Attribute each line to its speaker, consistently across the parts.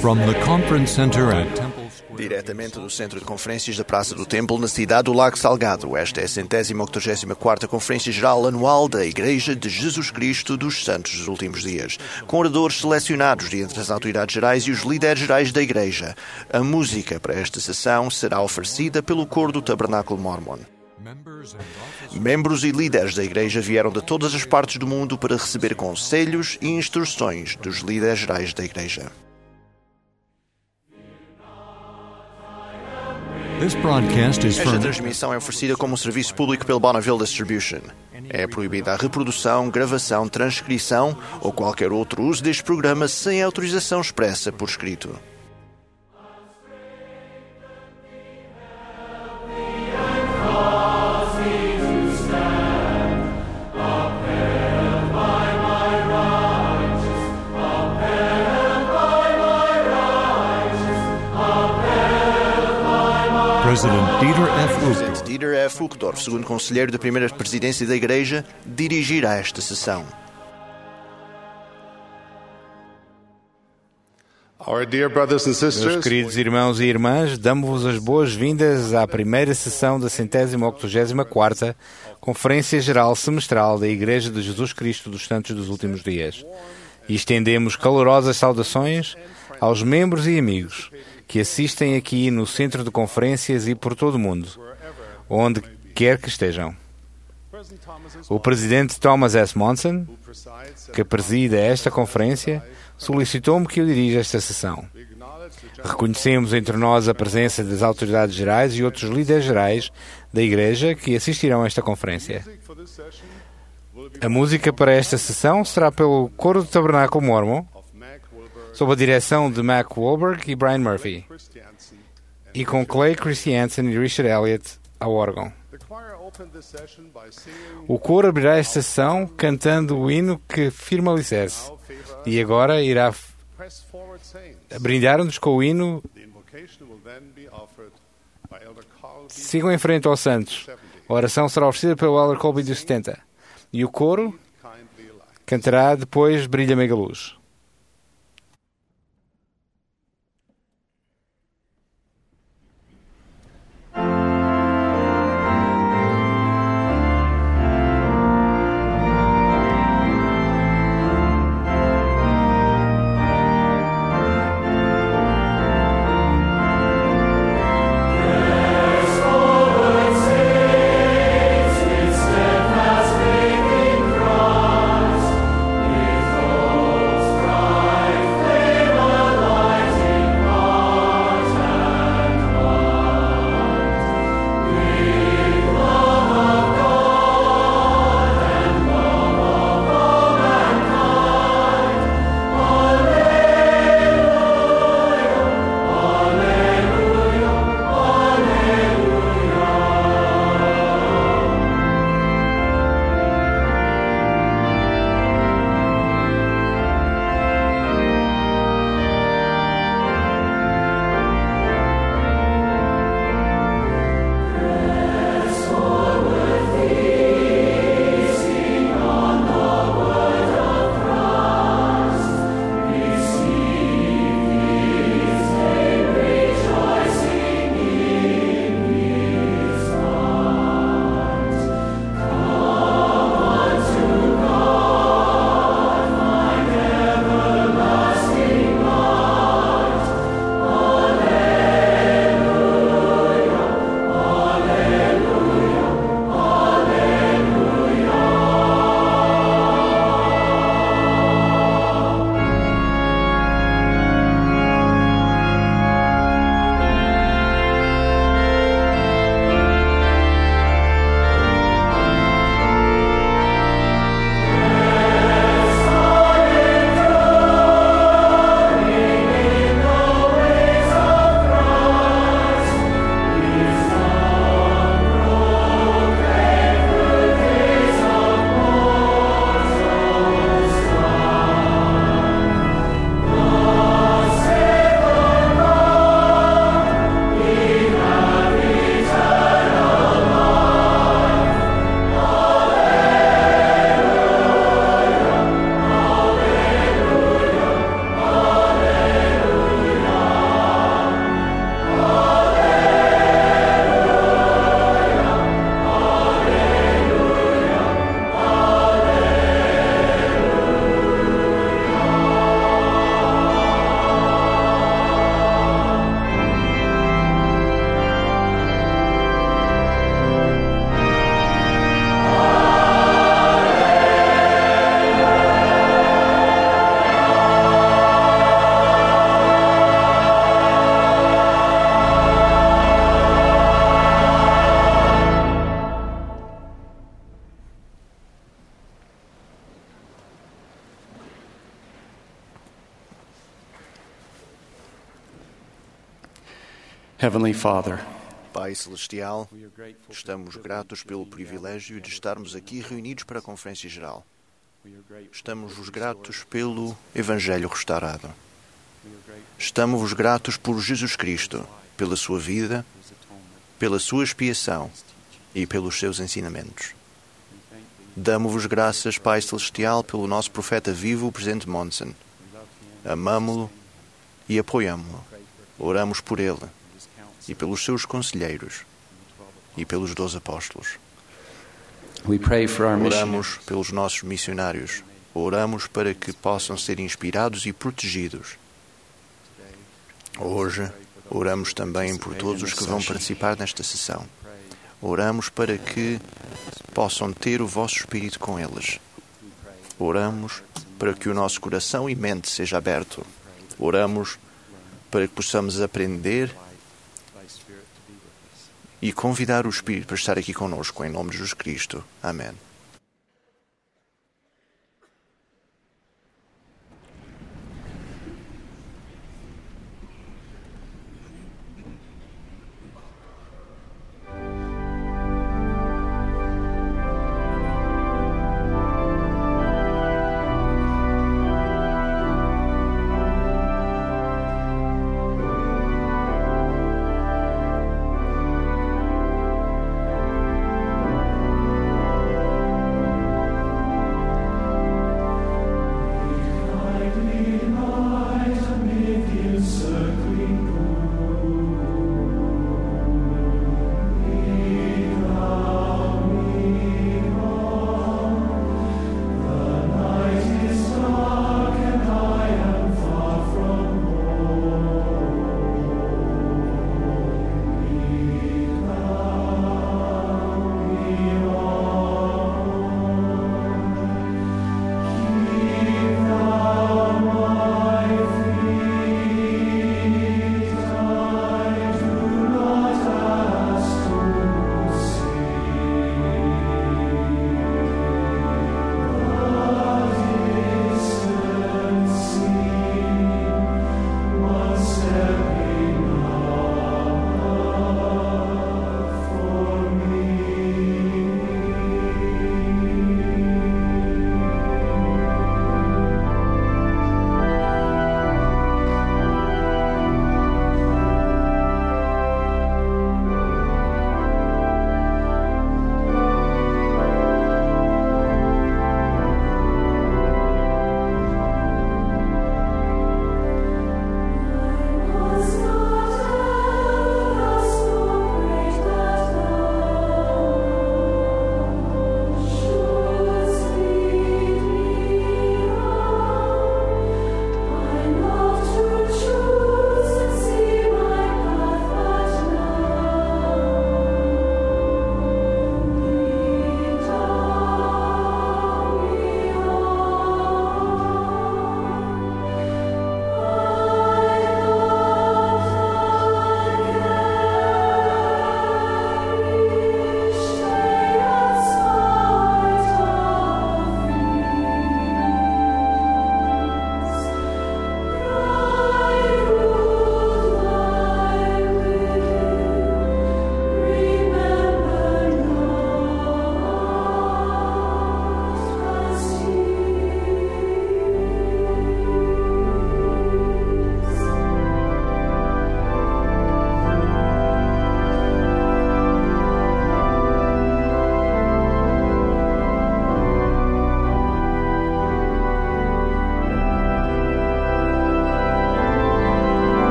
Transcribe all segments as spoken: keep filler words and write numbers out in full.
Speaker 1: From the conference center at Temple Square.
Speaker 2: Diretamente do Centro de Conferências da Praça do Templo, na cidade do Lago Salgado, esta é a centésima octogésima quarta Conferência Geral Anual da Igreja de Jesus Cristo dos Santos dos Últimos Dias, com oradores selecionados de entre as autoridades gerais e os líderes gerais da Igreja. A música para esta sessão será oferecida pelo coro do Tabernáculo Mormon. Membros e líderes da Igreja vieram de todas as partes do mundo para receber conselhos e instruções dos líderes gerais da Igreja. Esta transmissão é oferecida como um serviço público pelo Bonneville Distribution. É proibida a reprodução, gravação, transcrição ou qualquer outro uso deste programa sem autorização expressa por escrito.
Speaker 1: President Dieter F.
Speaker 2: Presidente Dieter F. Uchtdorf, segundo conselheiro da primeira presidência da Igreja, dirigirá esta sessão.
Speaker 3: Our dear brothers and sisters,
Speaker 4: Meus queridos irmãos e irmãs, damos-vos as boas-vindas à primeira sessão da centésima octogésima quarta Conferência Geral Semestral da Igreja de Jesus Cristo dos Santos dos Últimos Dias. E estendemos calorosas saudações aos membros e amigos que assistem aqui no Centro de Conferências e por todo o mundo, onde quer que estejam. O Presidente Thomas S. Monson, que presida esta conferência, solicitou-me que eu dirija esta sessão. Reconhecemos entre nós a presença das autoridades gerais e outros líderes gerais da Igreja que assistirão a esta conferência. A música para esta sessão será pelo Coro do Tabernáculo Mormon, sob a direção de Mac Wahlberg e Brian Murphy, e com Clay Christiansen e Richard Elliott ao órgão. O coro abrirá esta sessão cantando o hino que firma o alicerce, e agora irá brindar-nos com o hino. Sigam em frente aos santos. A oração será oferecida pelo Elder Colby dos setenta, e o coro cantará depois Brilha Mega Luz.
Speaker 5: Steadfast faith in Christ, Heavenly Father,
Speaker 2: Pai Celestial, estamos gratos pelo privilégio de estarmos aqui reunidos para a Conferência Geral. Estamos-vos gratos pelo Evangelho restaurado. Estamos-vos gratos por Jesus Cristo, pela sua vida, pela sua expiação e pelos seus ensinamentos. Damos-vos graças, Pai Celestial, pelo nosso profeta vivo, o Presidente Monson. Amamo-lo e apoiamo-lo. Oramos por ele e pelos seus conselheiros e pelos doze apóstolos.
Speaker 5: we pray for our missionaries.
Speaker 2: Oramos pelos nossos missionários. Oramos para que possam ser inspirados e protegidos. Hoje, oramos também por todos os que vão participar nesta sessão. Oramos para que possam ter o vosso Espírito com eles. Oramos para que o nosso coração e mente seja aberto. Oramos para que possamos aprender e convidar o Espírito para estar aqui conosco, em nome de Jesus Cristo. Amém.
Speaker 6: Thank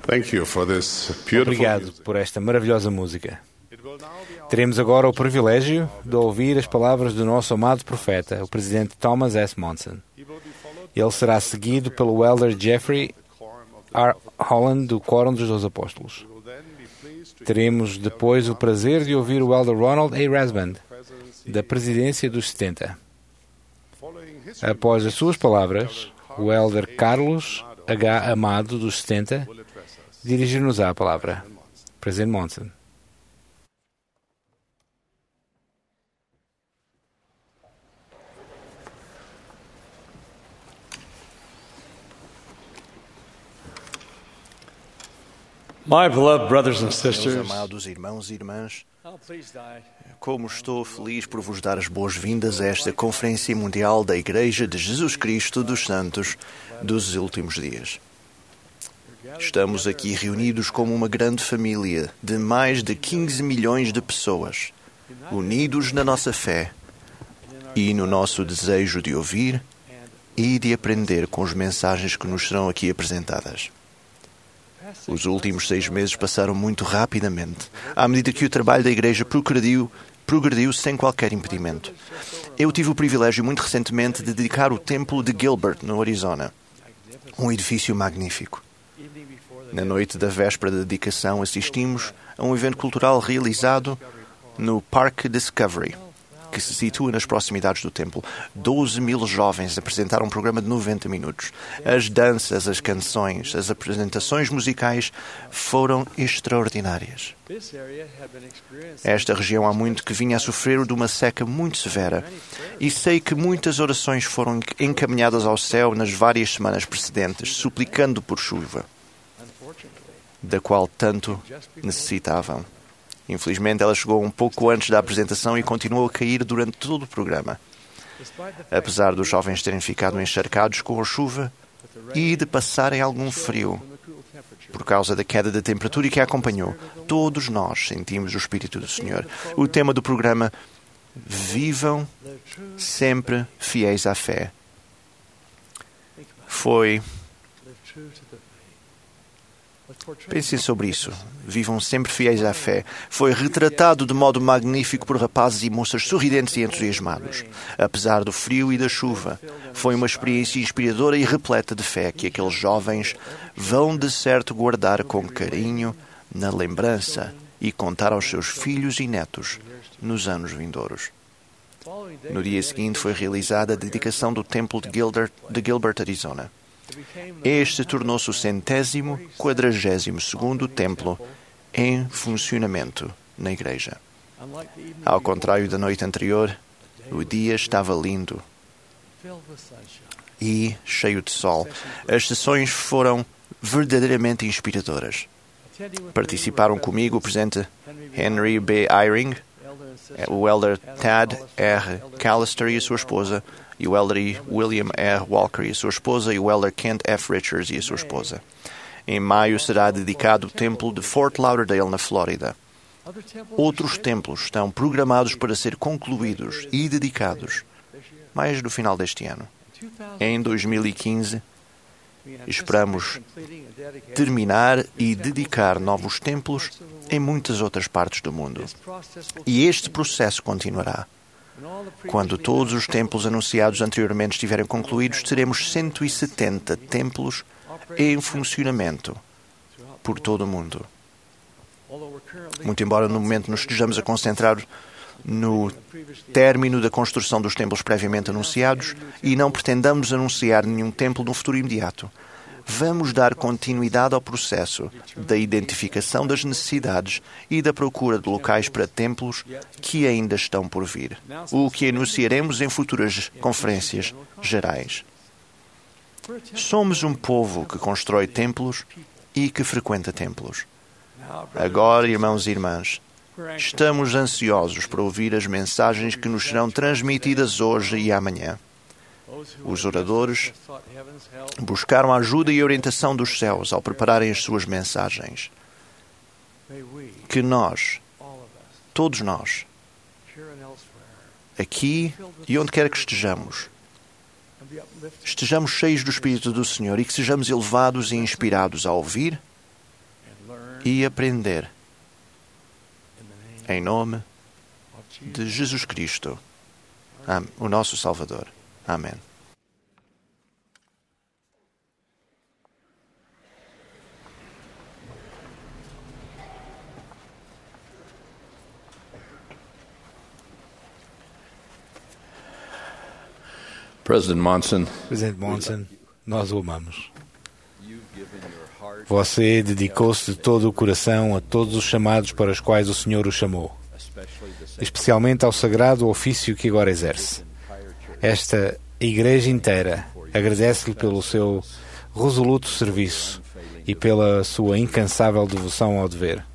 Speaker 3: Thank you for this beautiful
Speaker 4: Obrigado
Speaker 3: music.
Speaker 4: por esta maravilhosa música. Teremos agora o privilégio de ouvir as palavras do nosso amado profeta, o presidente Thomas S. Monson. Ele será seguido pelo elder Jeffrey R. Holland, do Quórum dos Doze Apóstolos. Teremos depois o prazer de ouvir o elder Ronald A. Rasband, da presidência dos setenta. Após as suas palavras, o elder Carlos H. Amado, dos setenta, dirigir-nos-á a palavra. Presidente Monson.
Speaker 6: My beloved brothers and
Speaker 2: Meus
Speaker 6: sisters,
Speaker 2: amados irmãos e irmãs,
Speaker 6: how pleased I
Speaker 2: como estou feliz por vos dar as boas-vindas a esta Conferência Mundial da Igreja de Jesus Cristo dos Santos dos Últimos Dias. Estamos aqui reunidos como uma grande família de mais de quinze milhões de pessoas, unidos na nossa fé e no nosso desejo de ouvir e de aprender com as mensagens que nos serão aqui apresentadas. Os últimos seis meses passaram muito rapidamente, à medida que o trabalho da Igreja progrediu, progrediu sem qualquer impedimento. Eu tive o privilégio muito recentemente de dedicar o Templo de Gilbert, no Arizona, um edifício magnífico. Na noite da véspera da dedicação, assistimos a um evento cultural realizado no Parque Discovery, que se situa nas proximidades do templo. doze mil jovens apresentaram um programa de noventa minutos. As danças, as canções, as apresentações musicais foram extraordinárias. Esta região há muito que vinha a sofrer de uma seca muito severa e sei que muitas orações foram encaminhadas ao céu nas várias semanas precedentes, suplicando por chuva, da qual tanto necessitavam. Infelizmente, ela chegou um pouco antes da apresentação e continuou a cair durante todo o programa. Apesar dos jovens terem ficado encharcados com a chuva e de passarem algum frio por causa da queda da temperatura que a acompanhou, todos nós sentimos o Espírito do Senhor. O tema do programa: Vivam sempre fiéis à fé. Foi... Pensem sobre isso. Vivam sempre fiéis à fé. Foi retratado de modo magnífico por rapazes e moças sorridentes e entusiasmados. Apesar do frio e da chuva, foi uma experiência inspiradora e repleta de fé que aqueles jovens vão de certo guardar com carinho na lembrança e contar aos seus filhos e netos nos anos vindouros. No dia seguinte foi realizada a dedicação do Templo de Gilbert, de Gilbert, Arizona. Este tornou-se o centésimo quadragésimo segundo templo em funcionamento na igreja. Ao contrário da noite anterior, o dia estava lindo e cheio de sol. As sessões foram verdadeiramente inspiradoras. Participaram comigo o presidente Henry B. Eyring, o elder Tad R. Callister e a sua esposa, e o elder William R. Walker e a sua esposa, e o elder Kent F. Richards e a sua esposa. Em maio será dedicado o templo de Fort Lauderdale, na Flórida. Outros templos estão programados para ser concluídos e dedicados mais no final deste ano. Em dois mil e quinze, esperamos terminar e dedicar novos templos em muitas outras partes do mundo. E este processo continuará. Quando todos os templos anunciados anteriormente estiverem concluídos, teremos cento e setenta templos em funcionamento por todo o mundo. Muito embora no momento nos estejamos a concentrar no término da construção dos templos previamente anunciados e não pretendamos anunciar nenhum templo no futuro imediato, vamos dar continuidade ao processo da identificação das necessidades e da procura de locais para templos que ainda estão por vir, o que anunciaremos em futuras conferências gerais. Somos um povo que constrói templos e que frequenta templos. Agora, irmãos e irmãs, estamos ansiosos para ouvir as mensagens que nos serão transmitidas hoje e amanhã. Os oradores buscaram a ajuda e orientação dos céus ao prepararem as suas mensagens. Que nós, todos nós, aqui e onde quer que estejamos, estejamos cheios do Espírito do Senhor e que sejamos elevados e inspirados a ouvir e aprender. Em nome de Jesus Cristo, o nosso Salvador. Amém.
Speaker 3: President Monson,
Speaker 4: Presidente Monson, nós o amamos. Você dedicou-se de todo o coração a todos os chamados para os quais o Senhor o chamou, especialmente ao sagrado ofício que agora exerce. Esta Igreja inteira agradece-lhe pelo seu resoluto serviço e pela sua incansável devoção ao dever.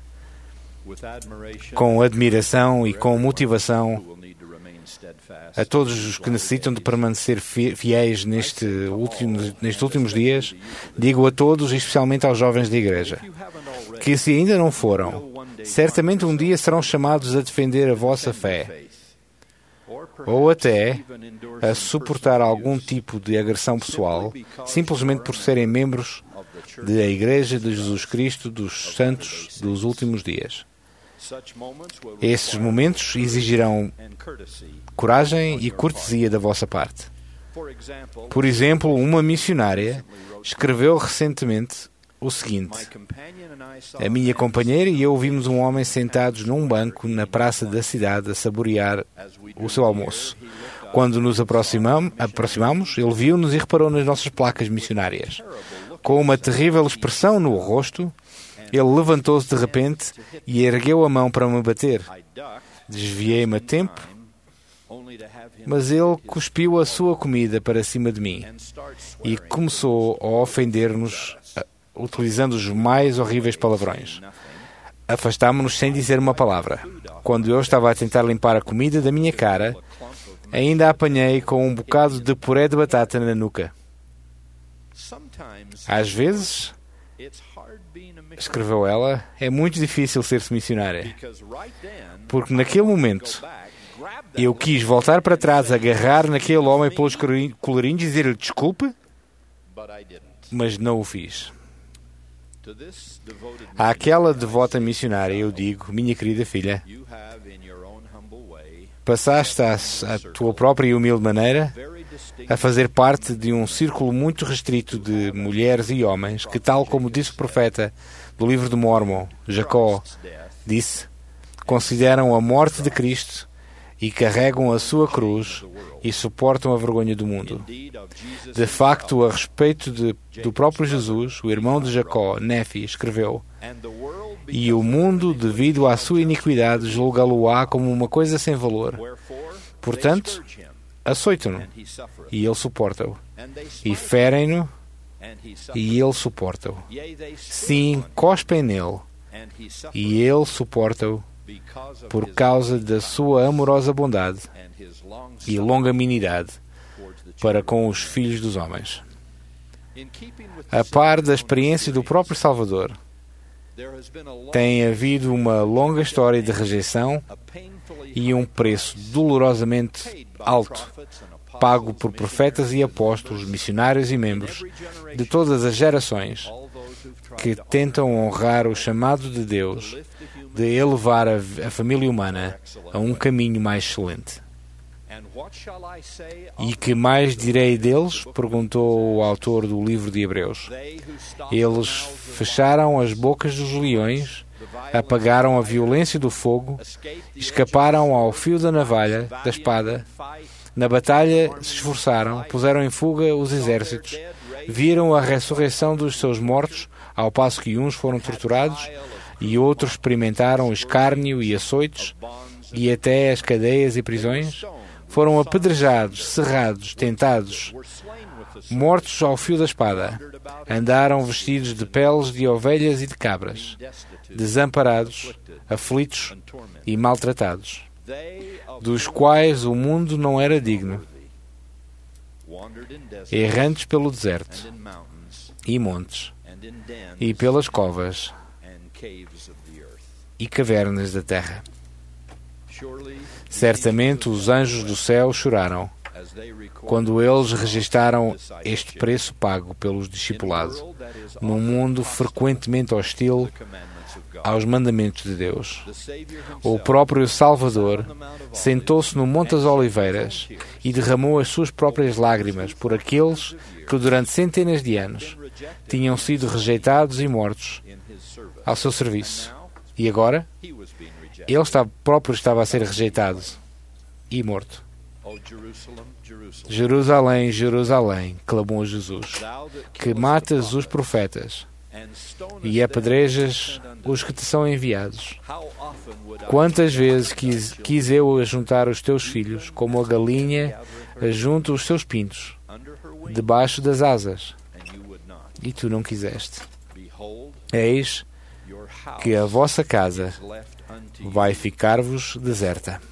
Speaker 4: Com admiração e com motivação, a todos os que necessitam de permanecer fiéis neste último, nestes últimos dias, digo a todos, e especialmente aos jovens da Igreja, que se ainda não foram, certamente um dia serão chamados a defender a vossa fé, ou até a suportar algum tipo de agressão pessoal, simplesmente por serem membros da Igreja de Jesus Cristo dos Santos dos últimos dias. Esses momentos exigirão coragem e cortesia da vossa parte. Por exemplo, uma missionária escreveu recentemente o seguinte: a minha companheira e eu vimos um homem sentados num banco na praça da cidade a saborear o seu almoço. Quando nos aproximamos, aproximamos, ele viu-nos e reparou nas nossas placas missionárias. Com uma terrível expressão no rosto, ele levantou-se de repente e ergueu a mão para me bater. Desviei-me a tempo, mas ele cuspiu a sua comida para cima de mim e começou a ofender-nos utilizando os mais horríveis palavrões. Afastámo-nos sem dizer uma palavra. Quando eu estava a tentar limpar a comida da minha cara, ainda a apanhei com um bocado de puré de batata na nuca. Às vezes, escreveu ela, é muito difícil ser-se missionária, porque naquele momento eu quis voltar para trás, agarrar naquele homem pelos colarinhos e dizer-lhe desculpe, mas não o fiz. Àquela devota missionária eu digo, minha querida filha, passaste a, a tua própria e humilde maneira a fazer parte de um círculo muito restrito de mulheres e homens que, tal como disse o profeta do livro de Mórmon, Jacó, disse, consideram a morte de Cristo e carregam a sua cruz e suportam a vergonha do mundo. De facto, a respeito de, do próprio Jesus, o irmão de Jacó, Nefi, escreveu, e o mundo, devido à sua iniquidade, julgá-lo-á como uma coisa sem valor. Portanto, açoitam-no, e ele suporta-o. E ferem-no, e ele suporta-o. Sim, cospem nele, e ele suporta-o, por causa da sua amorosa bondade e longanimidade para com os filhos dos homens. A par da experiência do próprio Salvador, tem havido uma longa história de rejeição e um preço dolorosamente alto pago por profetas e apóstolos, missionários e membros de todas as gerações que tentam honrar o chamado de Deus de elevar a, a família humana a um caminho mais excelente. E que mais direi deles? Perguntou o autor do livro de Hebreus. Eles fecharam as bocas dos leões, apagaram a violência do fogo, escaparam ao fio da navalha, da espada, na batalha se esforçaram, puseram em fuga os exércitos, viram a ressurreição dos seus mortos, ao passo que uns foram torturados e outros experimentaram escárnio e açoites, e até as cadeias e prisões, foram apedrejados, serrados, tentados, mortos ao fio da espada, andaram vestidos de peles de ovelhas e de cabras, desamparados, aflitos e maltratados, dos quais o mundo não era digno, errantes pelo deserto e montes, e pelas covas e cavernas da terra. Certamente os anjos do céu choraram quando eles registaram este preço pago pelos discipulados, num mundo frequentemente hostil aos mandamentos de Deus. O próprio Salvador sentou-se no Monte das Oliveiras e derramou as suas próprias lágrimas por aqueles que durante centenas de anos tinham sido rejeitados e mortos ao seu serviço. E agora, ele está, próprio estava a ser rejeitado e morto. Jerusalém, Jerusalém, clamou Jesus, que matas os profetas e apedrejas os que te são enviados. Quantas vezes quis, quis eu ajuntar os teus filhos, como a galinha ajunta os seus pintos, debaixo das asas, e tu não quiseste. Eis que a vossa casa vai ficar-vos deserta.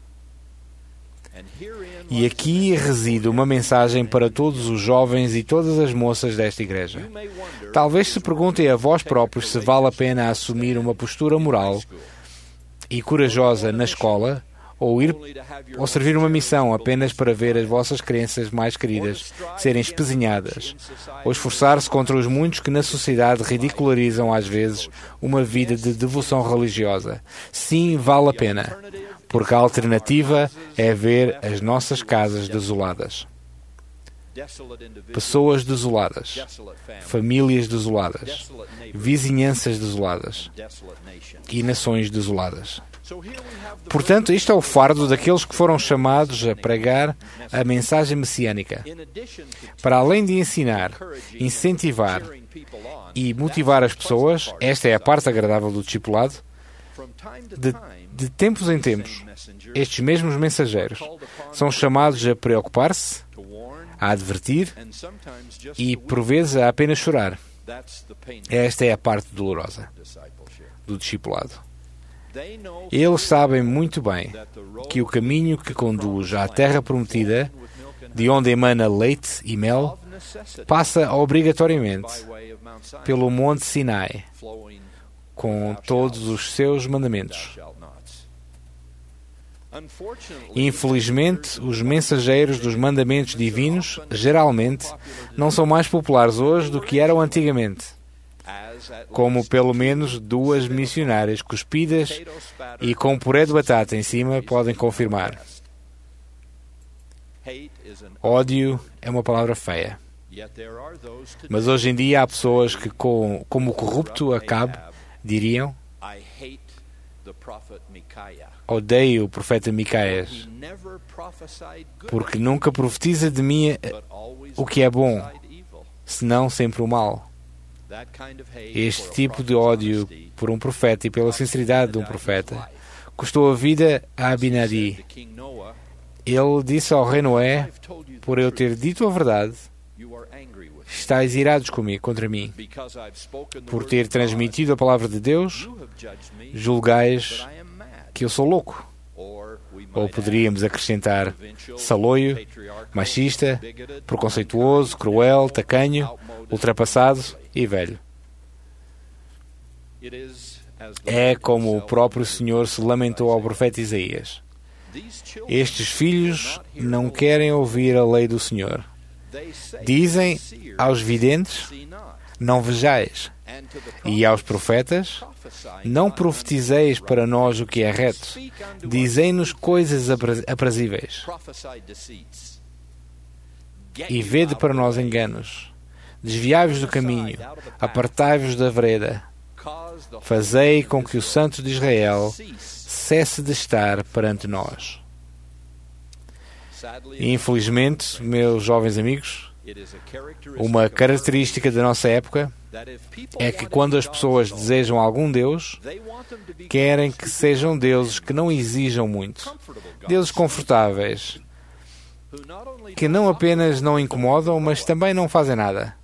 Speaker 4: E aqui reside uma mensagem para todos os jovens e todas as moças desta igreja. Talvez se perguntem a vós próprios se vale a pena assumir uma postura moral e corajosa na escola, ou ir ou servir uma missão apenas para ver as vossas crenças mais queridas serem espezinhadas, ou esforçar-se contra os muitos que na sociedade ridicularizam às vezes uma vida de devoção religiosa. Sim, vale a pena, porque a alternativa é ver as nossas casas desoladas. Pessoas desoladas, famílias desoladas, vizinhanças desoladas e nações desoladas. Portanto, isto é o fardo daqueles que foram chamados a pregar a mensagem messiânica. Para além de ensinar, incentivar e motivar as pessoas, esta é a parte agradável do discipulado, de, de tempos em tempos, estes mesmos mensageiros são chamados a preocupar-se, a advertir e, por vezes, a apenas chorar. Esta é a parte dolorosa do discipulado. Eles sabem muito bem que o caminho que conduz à terra prometida, de onde emana leite e mel, passa obrigatoriamente pelo Monte Sinai, com todos os seus mandamentos. Infelizmente, os mensageiros dos mandamentos divinos, geralmente, não são mais populares hoje do que eram antigamente, como pelo menos duas missionárias cuspidas e com puré de batata em cima podem confirmar. Ódio é uma palavra feia. Mas hoje em dia há pessoas que, com, como o corrupto Acabe, diriam: odeio o profeta Micaías, porque nunca profetiza de mim o que é bom, senão sempre o mal. Este tipo de ódio por um profeta e pela sinceridade de um profeta custou a vida a Abinadi. Ele disse ao rei Noé: por eu ter dito a verdade, estáis irados comigo, contra mim. Por ter transmitido a palavra de Deus, julgais que eu sou louco. Ou poderíamos acrescentar saloio, machista, preconceituoso, cruel, tacanho, ultrapassado e velho. É como o próprio Senhor se lamentou ao profeta Isaías: estes filhos não querem ouvir a lei do Senhor. Dizem aos videntes: não vejais, e aos profetas: não profetizeis para nós o que é reto. Dizei-nos coisas aprazíveis, e vede para nós enganos. Desviai-vos do caminho, apartai-vos da vereda. Fazei com que o Santo de Israel cesse de estar perante nós. Infelizmente, meus jovens amigos, uma característica da nossa época é que quando as pessoas desejam algum Deus, querem que sejam deuses que não exijam muito, deuses confortáveis, que não apenas não incomodam, mas também não fazem nada.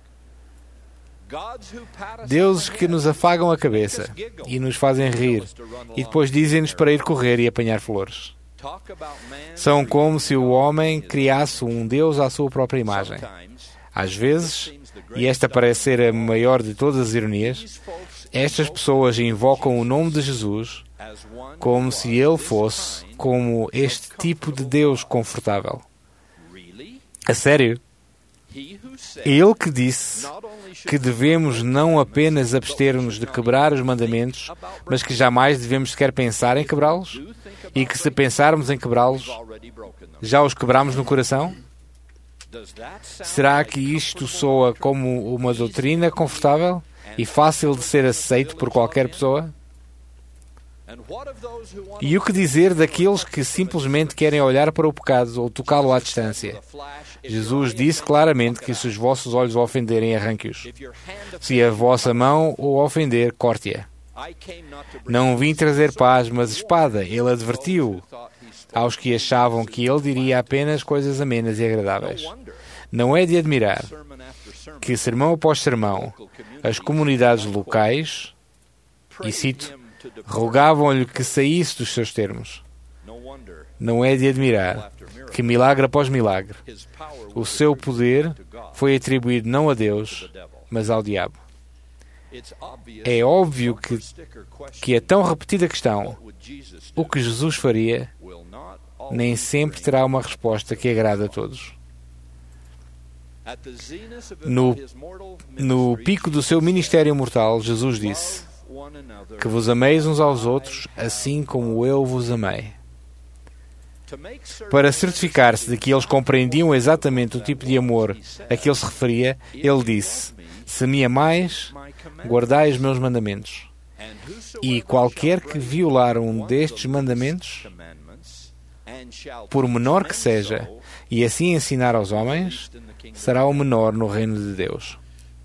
Speaker 4: Deuses que nos afagam a cabeça e nos fazem rir e depois dizem-nos para ir correr e apanhar flores. São como se o homem criasse um Deus à sua própria imagem. Às vezes, e esta parece ser a maior de todas as ironias, estas pessoas invocam o nome de Jesus como se ele fosse como este tipo de Deus confortável. A sério? Ele que disse que devemos não apenas abster-nos de quebrar os mandamentos, mas que jamais devemos sequer pensar em quebrá-los, e que se pensarmos em quebrá-los, já os quebramos no coração? Será que isto soa como uma doutrina confortável e fácil de ser aceito por qualquer pessoa? E o que dizer daqueles que simplesmente querem olhar para o pecado ou tocá-lo à distância? Jesus disse claramente que se os vossos olhos o ofenderem, arranque-os. Se a vossa mão o ofender, corte-a. Não vim trazer paz, mas espada. Ele advertiu aos que achavam que ele diria apenas coisas amenas e agradáveis. Não é de admirar que, sermão após sermão, as comunidades locais, e cito, rogavam-lhe que saísse dos seus termos. Não é de admirar que, milagre após milagre, o seu poder foi atribuído não a Deus, mas ao diabo. É óbvio que, que a tão repetida questão, o que Jesus faria, nem sempre terá uma resposta que agrade a todos. No, no pico do seu ministério mortal, Jesus disse: que vos ameis uns aos outros, assim como eu vos amei. Para certificar-se de que eles compreendiam exatamente o tipo de amor a que ele se referia, ele disse: se me amais, guardai os meus mandamentos. E qualquer que violar um destes mandamentos, por menor que seja, e assim ensinar aos homens, será o menor no reino de Deus.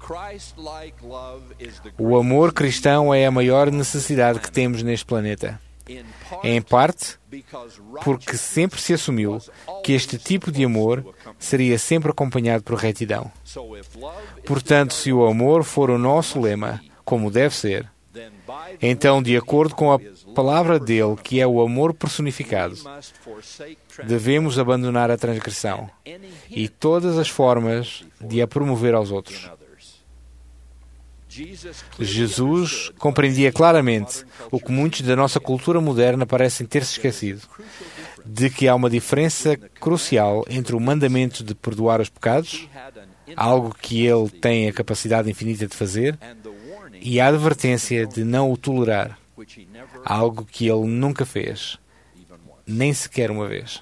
Speaker 4: O amor cristão é a maior necessidade que temos neste planeta. Em parte, porque sempre se assumiu que este tipo de amor seria sempre acompanhado por retidão. Portanto, se o amor for o nosso lema, como deve ser, então, de acordo com a palavra dele, que é o amor personificado, devemos abandonar a transgressão e todas as formas de a promover aos outros. Jesus compreendia claramente o que muitos da nossa cultura moderna parecem ter-se esquecido, de que há uma diferença crucial entre o mandamento de perdoar os pecados, algo que ele tem a capacidade infinita de fazer, e a advertência de não o tolerar, algo que ele nunca fez, nem sequer uma vez.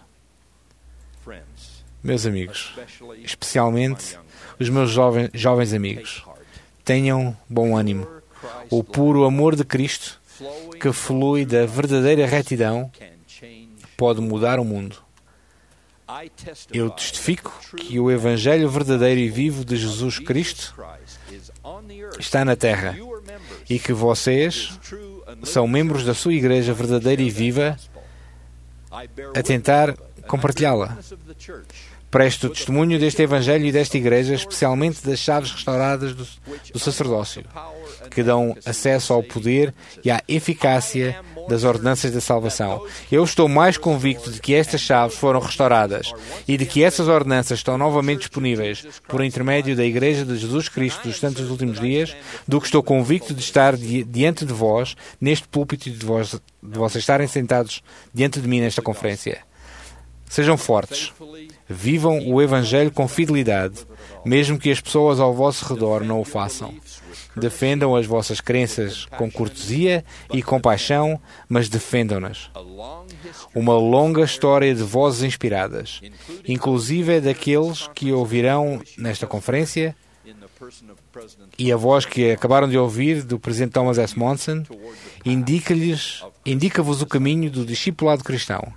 Speaker 4: Meus amigos, especialmente os meus jovens, jovens amigos, tenham bom ânimo. O puro amor de Cristo, que flui da verdadeira retidão, pode mudar o mundo. Eu testifico que o Evangelho verdadeiro e vivo de Jesus Cristo está na Terra e que vocês são membros da sua Igreja verdadeira e viva a tentar compartilhá-la. Presto testemunho deste Evangelho e desta Igreja, especialmente das chaves restauradas do, do sacerdócio, que dão acesso ao poder e à eficácia das ordenanças da salvação. Eu estou mais convicto de que estas chaves foram restauradas e de que essas ordenanças estão novamente disponíveis por intermédio da Igreja de Jesus Cristo dos Santos dos Últimos Dias, do que estou convicto de estar di diante de vós, neste púlpito, e de, vós, de vocês estarem sentados diante de mim nesta conferência. Sejam fortes. Vivam o Evangelho com fidelidade, mesmo que as pessoas ao vosso redor não o façam. Defendam as vossas crenças com cortesia e compaixão, mas defendam-nas. Uma longa história de vozes inspiradas, inclusive daqueles que ouvirão nesta conferência, e a voz que acabaram de ouvir do Presidente Thomas S. Monson, indica-lhes, indica-vos o caminho do discipulado cristão.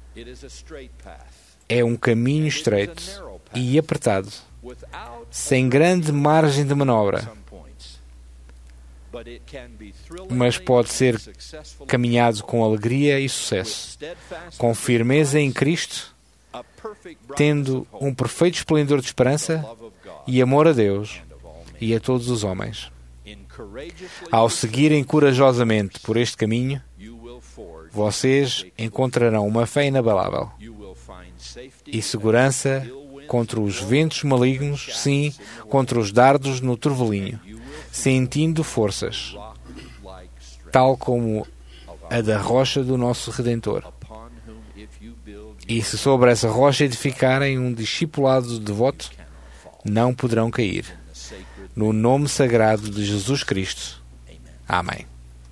Speaker 4: É um caminho estreito e apertado, sem grande margem de manobra, mas pode ser caminhado com alegria e sucesso, com firmeza em Cristo, tendo um perfeito esplendor de esperança e amor a Deus e a todos os homens. Ao seguirem corajosamente por este caminho, vocês encontrarão uma fé inabalável e segurança contra os ventos malignos, sim, contra os dardos no turvelinho, sentindo forças, tal como a da rocha do nosso Redentor. E se sobre essa rocha edificarem um discipulado devoto, não poderão cair. No nome sagrado de Jesus Cristo. Amém.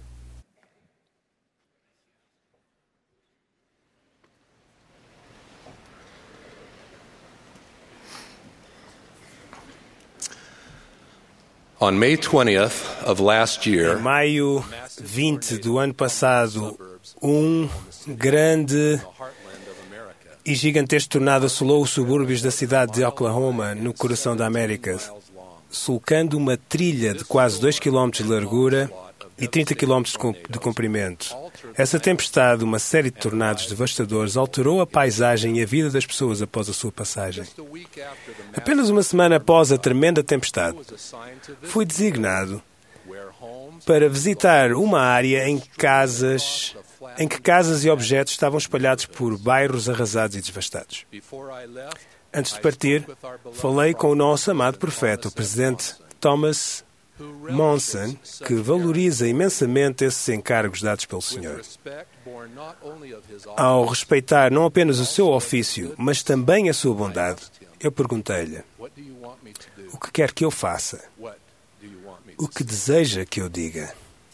Speaker 3: On May twentieth of last
Speaker 7: Em
Speaker 3: year,
Speaker 7: maio vinte do ano passado, um grande e gigantesco tornado assolou os subúrbios da cidade de Oklahoma, no coração da América, sulcando uma trilha de quase dois quilómetros de largura e trinta quilómetros de comprimento. Essa tempestade, uma série de tornados devastadores, alterou a paisagem e a vida das pessoas após a sua passagem. Apenas uma semana após a tremenda tempestade, fui designado para visitar uma área em, casas, em que casas e objetos estavam espalhados por bairros arrasados e devastados. Antes de partir, falei com o nosso amado profeta, o presidente Thomas Monson, que valoriza imensamente esses encargos dados pelo Senhor. Ao respeitar não apenas o seu ofício, mas também a sua bondade, eu perguntei-lhe: o que quer que eu faça? O que deseja que eu diga?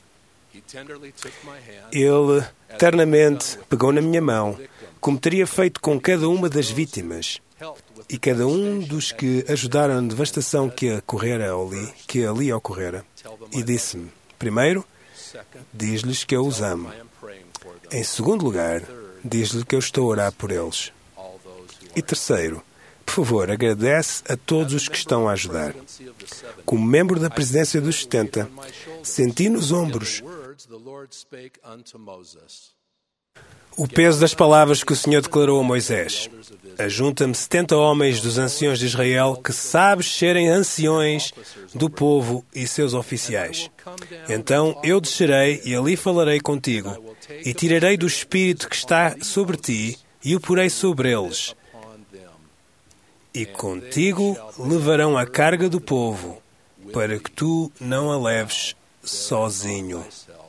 Speaker 7: Ele ternamente pegou na minha mão, como teria feito com cada uma das vítimas e cada um dos que ajudaram na devastação que, ocorrera ali, que ali ocorrera, e disse-me: primeiro, diz-lhes que eu os amo. Em segundo lugar, diz-lhes que eu estou a orar por eles. E terceiro, por favor, agradece a todos os que estão a ajudar. Como membro da presidência dos setenta, senti nos ombros o peso das palavras que o Senhor declarou a Moisés. Ajunta-me setenta homens dos anciões de Israel que sabes serem anciões do povo e seus oficiais. Então eu descerei e ali falarei contigo, e tirarei do espírito que está sobre ti e o porei sobre eles. E contigo levarão a carga do povo, para que tu não a leves sozinho.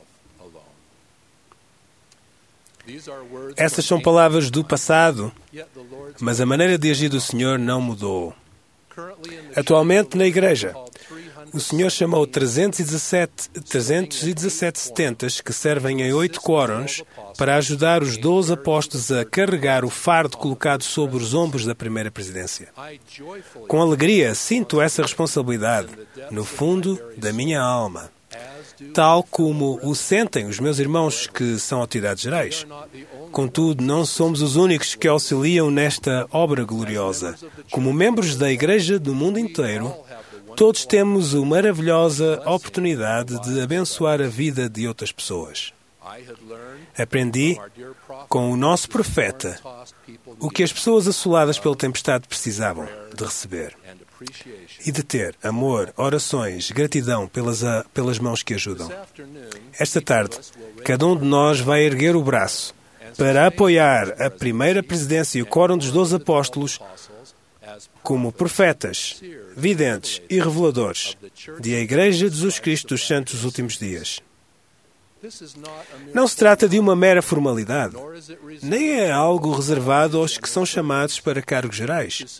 Speaker 7: Essas são palavras do passado, mas a maneira de agir do Senhor não mudou. Atualmente, na Igreja, o Senhor chamou trezentos e dezassete setentas que servem em oito quórums para ajudar os doze apóstolos a carregar o fardo colocado sobre os ombros da primeira presidência. Com alegria, sinto essa responsabilidade no fundo da minha alma, tal como o sentem os meus irmãos que são autoridades gerais. Contudo, não somos os únicos que auxiliam nesta obra gloriosa. Como membros da Igreja do mundo inteiro, todos temos a maravilhosa oportunidade de abençoar a vida de outras pessoas. Aprendi com o nosso profeta o que as pessoas assoladas pela tempestade precisavam de receber e de ter amor, orações, gratidão pelas, a, pelas mãos que ajudam. Esta tarde, cada um de nós vai erguer o braço para apoiar a primeira presidência e o quórum dos doze apóstolos como profetas, videntes e reveladores da Igreja de Jesus Cristo dos Santos dos Últimos Dias. Não se trata de uma mera formalidade, nem é algo reservado aos que são chamados para cargos gerais.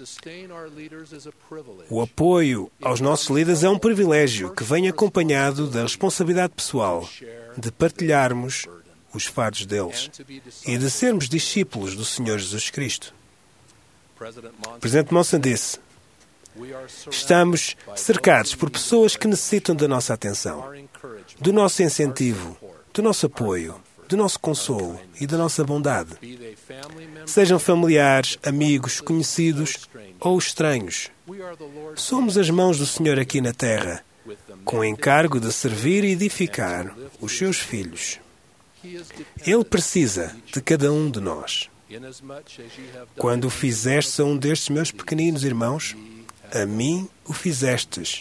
Speaker 7: O apoio aos nossos líderes é um privilégio que vem acompanhado da responsabilidade pessoal de partilharmos os fardos deles e de sermos discípulos do Senhor Jesus Cristo. O Presidente Monson disse: estamos cercados por pessoas que necessitam da nossa atenção, do nosso incentivo, do nosso apoio, do nosso consolo e da nossa bondade. Sejam familiares, amigos, conhecidos ou estranhos. Somos as mãos do Senhor aqui na terra, com o encargo de servir e edificar os seus filhos. Ele precisa de cada um de nós. Quando o fizestes a um destes meus pequeninos irmãos, a mim o fizestes.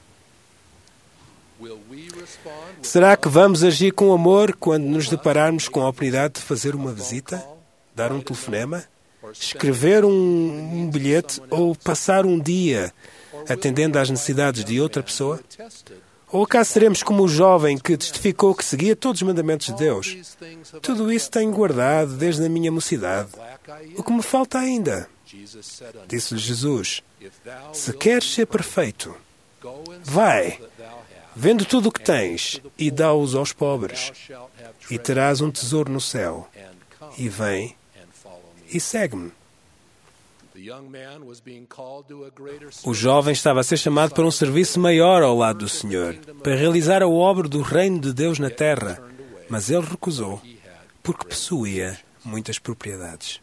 Speaker 7: Será que vamos agir com amor quando nos depararmos com a oportunidade de fazer uma visita, dar um telefonema, escrever um, um bilhete ou passar um dia atendendo às necessidades de outra pessoa? Ou acaso seremos como o jovem que testificou que seguia todos os mandamentos de Deus? Tudo isso tenho guardado desde a minha mocidade. O que me falta ainda? Disse-lhe Jesus: Se queres ser perfeito, vai, vende tudo o que tens e dá-os aos pobres, e terás um tesouro no céu. E vem e segue-me. O jovem estava a ser chamado para um serviço maior ao lado do Senhor, para realizar a obra do reino de Deus na terra, mas ele recusou, porque possuía muitas propriedades.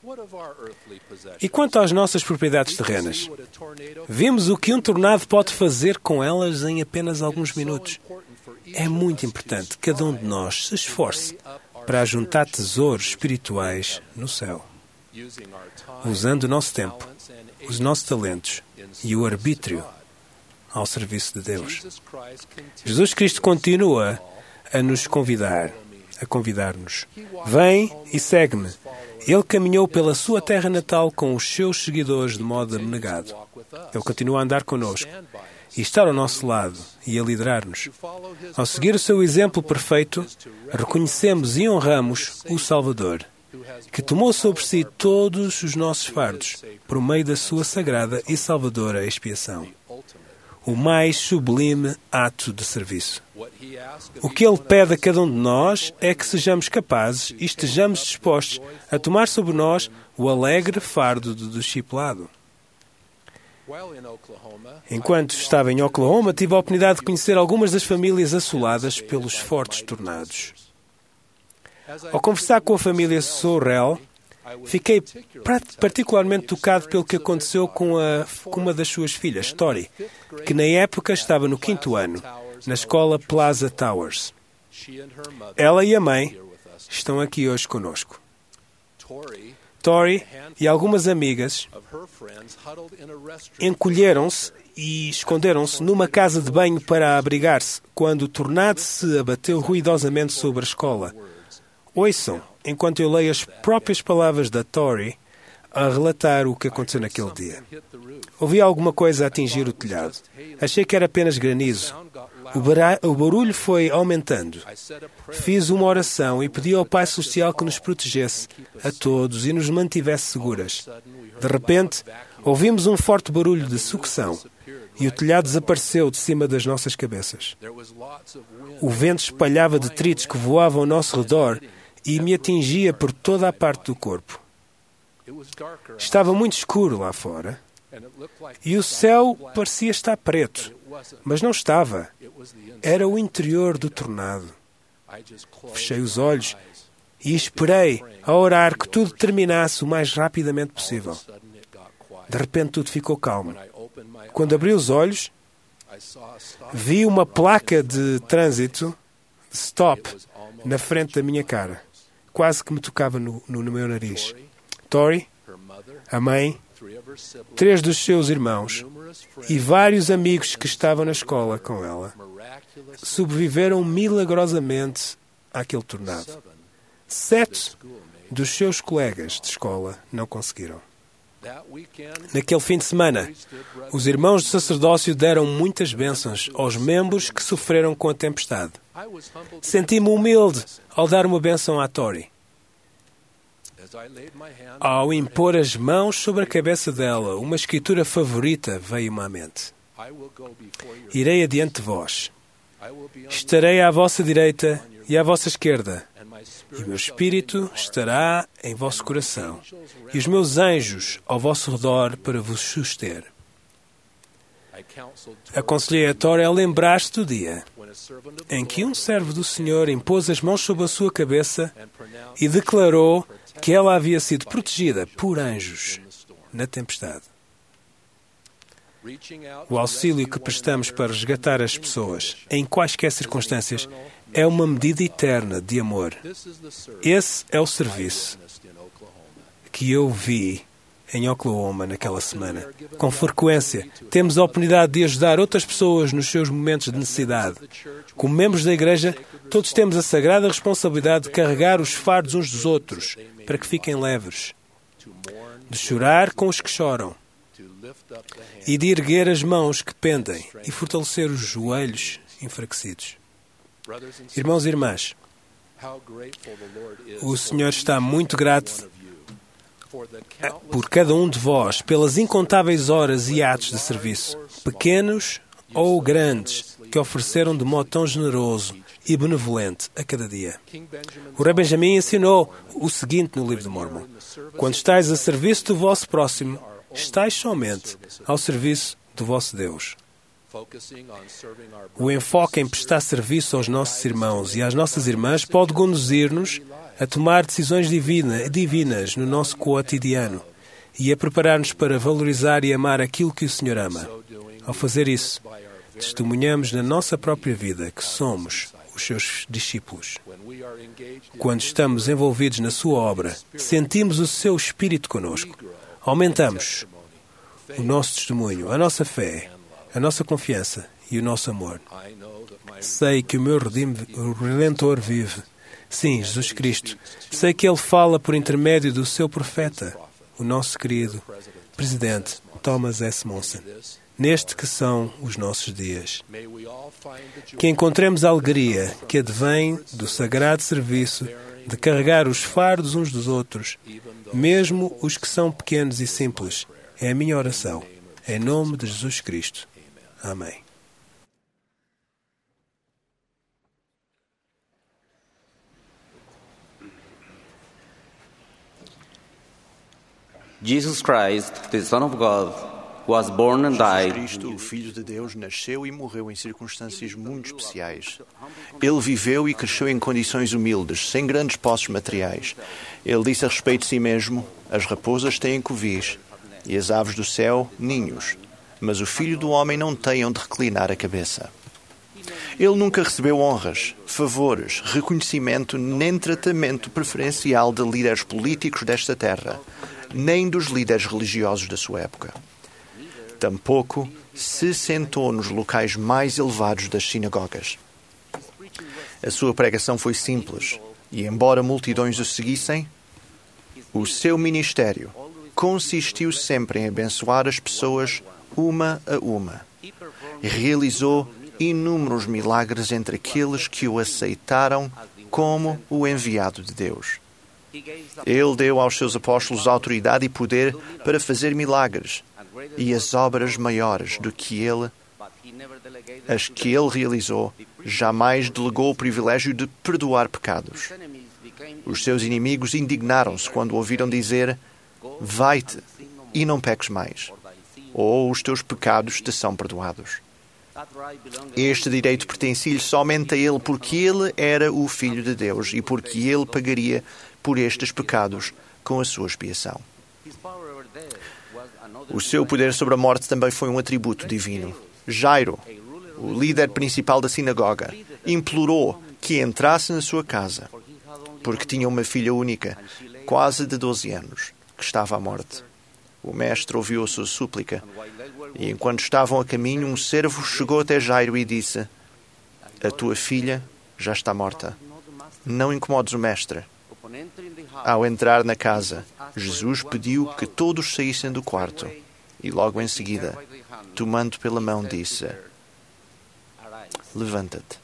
Speaker 7: E quanto às nossas propriedades terrenas? Vimos o que um tornado pode fazer com elas em apenas alguns minutos. É muito importante que cada um de nós se esforce para juntar tesouros espirituais no céu, usando o nosso tempo, os nossos talentos e o arbítrio ao serviço de Deus. Jesus Cristo continua a nos convidar, a convidar-nos. Vem e segue-me. Ele caminhou pela sua terra natal com os seus seguidores de modo abnegado. Ele continua a andar connosco e estar ao nosso lado e a liderar-nos. Ao seguir o seu exemplo perfeito, reconhecemos e honramos o Salvador, que tomou sobre si todos os nossos fardos por meio da sua sagrada e salvadora expiação. O mais sublime ato de serviço. O que Ele pede a cada um de nós é que sejamos capazes e estejamos dispostos a tomar sobre nós o alegre fardo do discipulado. Enquanto estava em Oklahoma, tive a oportunidade de conhecer algumas das famílias assoladas pelos fortes tornados. Ao conversar com a família Sorrell, fiquei particularmente tocado pelo que aconteceu com, a, com uma das suas filhas, Tori, que na época estava no quinto ano, na escola Plaza Towers. Ela e a mãe estão aqui hoje conosco. Tori e algumas amigas encolheram-se e esconderam-se numa casa de banho para abrigar-se quando o tornado se abateu ruidosamente sobre a escola. Ouçam, enquanto eu leio as próprias palavras da Tori a relatar o que aconteceu naquele dia. Ouvi alguma coisa a atingir o telhado. Achei que era apenas granizo. O, bará- o barulho foi aumentando. Fiz uma oração e pedi ao Pai Celestial que nos protegesse a todos e nos mantivesse seguras. De repente, ouvimos um forte barulho de sucção e o telhado desapareceu de cima das nossas cabeças. O vento espalhava detritos que voavam ao nosso redor e me atingia por toda a parte do corpo. Estava muito escuro lá fora e o céu parecia estar preto, mas não estava. Era o interior do tornado. Fechei os olhos e esperei a orar que tudo terminasse o mais rapidamente possível. De repente tudo ficou calmo. Quando abri os olhos, vi uma placa de trânsito, de stop, na frente da minha cara. Quase que me tocava no, no, no meu nariz. Tori, a mãe, três dos seus irmãos e vários amigos que estavam na escola com ela sobreviveram milagrosamente àquele tornado. Sete dos seus colegas de escola não conseguiram. Naquele fim de semana, os irmãos de sacerdócio deram muitas bênçãos aos membros que sofreram com a tempestade. Senti-me humilde ao dar uma bênção à Tori. Ao impor as mãos sobre a cabeça dela, uma escritura favorita veio-me à mente. Irei adiante de vós. Estarei à vossa direita e à vossa esquerda, e o meu espírito estará em vosso coração, e os meus anjos ao vosso redor para vos suster. Aconselhei a Tori a lembrar-se do dia em que um servo do Senhor impôs as mãos sobre a sua cabeça e declarou que ela havia sido protegida por anjos na tempestade. O auxílio que prestamos para resgatar as pessoas, em quaisquer circunstâncias, é uma medida eterna de amor. Esse é o serviço que eu vi em Oklahoma naquela semana. Com frequência, temos a oportunidade de ajudar outras pessoas nos seus momentos de necessidade. Como membros da Igreja, todos temos a sagrada responsabilidade de carregar os fardos uns dos outros, para que fiquem leves, de chorar com os que choram, e de erguer as mãos que pendem e fortalecer os joelhos enfraquecidos. Irmãos e irmãs, o Senhor está muito grato por cada um de vós, pelas incontáveis horas e atos de serviço, pequenos ou grandes, que ofereceram de modo tão generoso e benevolente a cada dia. O Rei Benjamim ensinou o seguinte no livro de Mórmon: quando estáis a serviço do vosso próximo, estáis somente ao serviço do vosso Deus. O enfoque em prestar serviço aos nossos irmãos e às nossas irmãs pode conduzir-nos a tomar decisões divina, divinas no nosso cotidiano e a preparar-nos para valorizar e amar aquilo que o Senhor ama. Ao fazer isso, testemunhamos na nossa própria vida que somos os seus discípulos. Quando estamos envolvidos na sua obra, sentimos o seu Espírito conosco. Aumentamos o nosso testemunho, a nossa fé, a nossa confiança e o nosso amor. Sei que o meu Redentor vive. Sim, Jesus Cristo. Sei que Ele fala por intermédio do seu profeta, o nosso querido Presidente Thomas S. Monson, neste que são os nossos dias. Que encontremos a alegria que advém do sagrado serviço de carregar os fardos uns dos outros, mesmo os que são pequenos e simples. É a minha oração. Em nome de Jesus Cristo. Amém.
Speaker 8: Jesus Christ, the Son of God, was born and died.
Speaker 2: Jesus Cristo, o Filho de Deus, nasceu e morreu em circunstâncias muito especiais. Ele viveu e cresceu em condições humildes, sem grandes posses materiais. Ele disse a respeito de si mesmo: as raposas têm covis e as aves do céu ninhos, mas o Filho do Homem não tem onde reclinar a cabeça. Ele nunca recebeu honras, favores, reconhecimento nem tratamento preferencial de líderes políticos desta terra, nem dos líderes religiosos da sua época. Tampouco se sentou nos locais mais elevados das sinagogas. A sua pregação foi simples, e embora multidões o seguissem, o seu ministério consistiu sempre em abençoar as pessoas uma a uma. Realizou inúmeros milagres entre aqueles que o aceitaram como o enviado de Deus. Ele deu aos seus apóstolos autoridade e poder para fazer milagres e as obras maiores do que ele, as que ele realizou, jamais delegou o privilégio de perdoar pecados. Os seus inimigos indignaram-se quando ouviram dizer: vai-te e não peques mais, ou os teus pecados te são perdoados. Este direito pertencia-lhe somente a ele, porque ele era o Filho de Deus e porque ele pagaria por estes pecados com a sua expiação. O seu poder sobre a morte também foi um atributo divino. Jairo, o líder principal da sinagoga, implorou que entrasse na sua casa, porque tinha uma filha única, quase de doze anos, que estava à morte. O mestre ouviu a sua súplica, e enquanto estavam a caminho, um servo chegou até Jairo e disse: a tua filha já está morta. Não incomodes o mestre. Ao entrar na casa, Jesus pediu que todos saíssem do quarto, e logo em seguida, tomando pela mão, disse: levanta-te.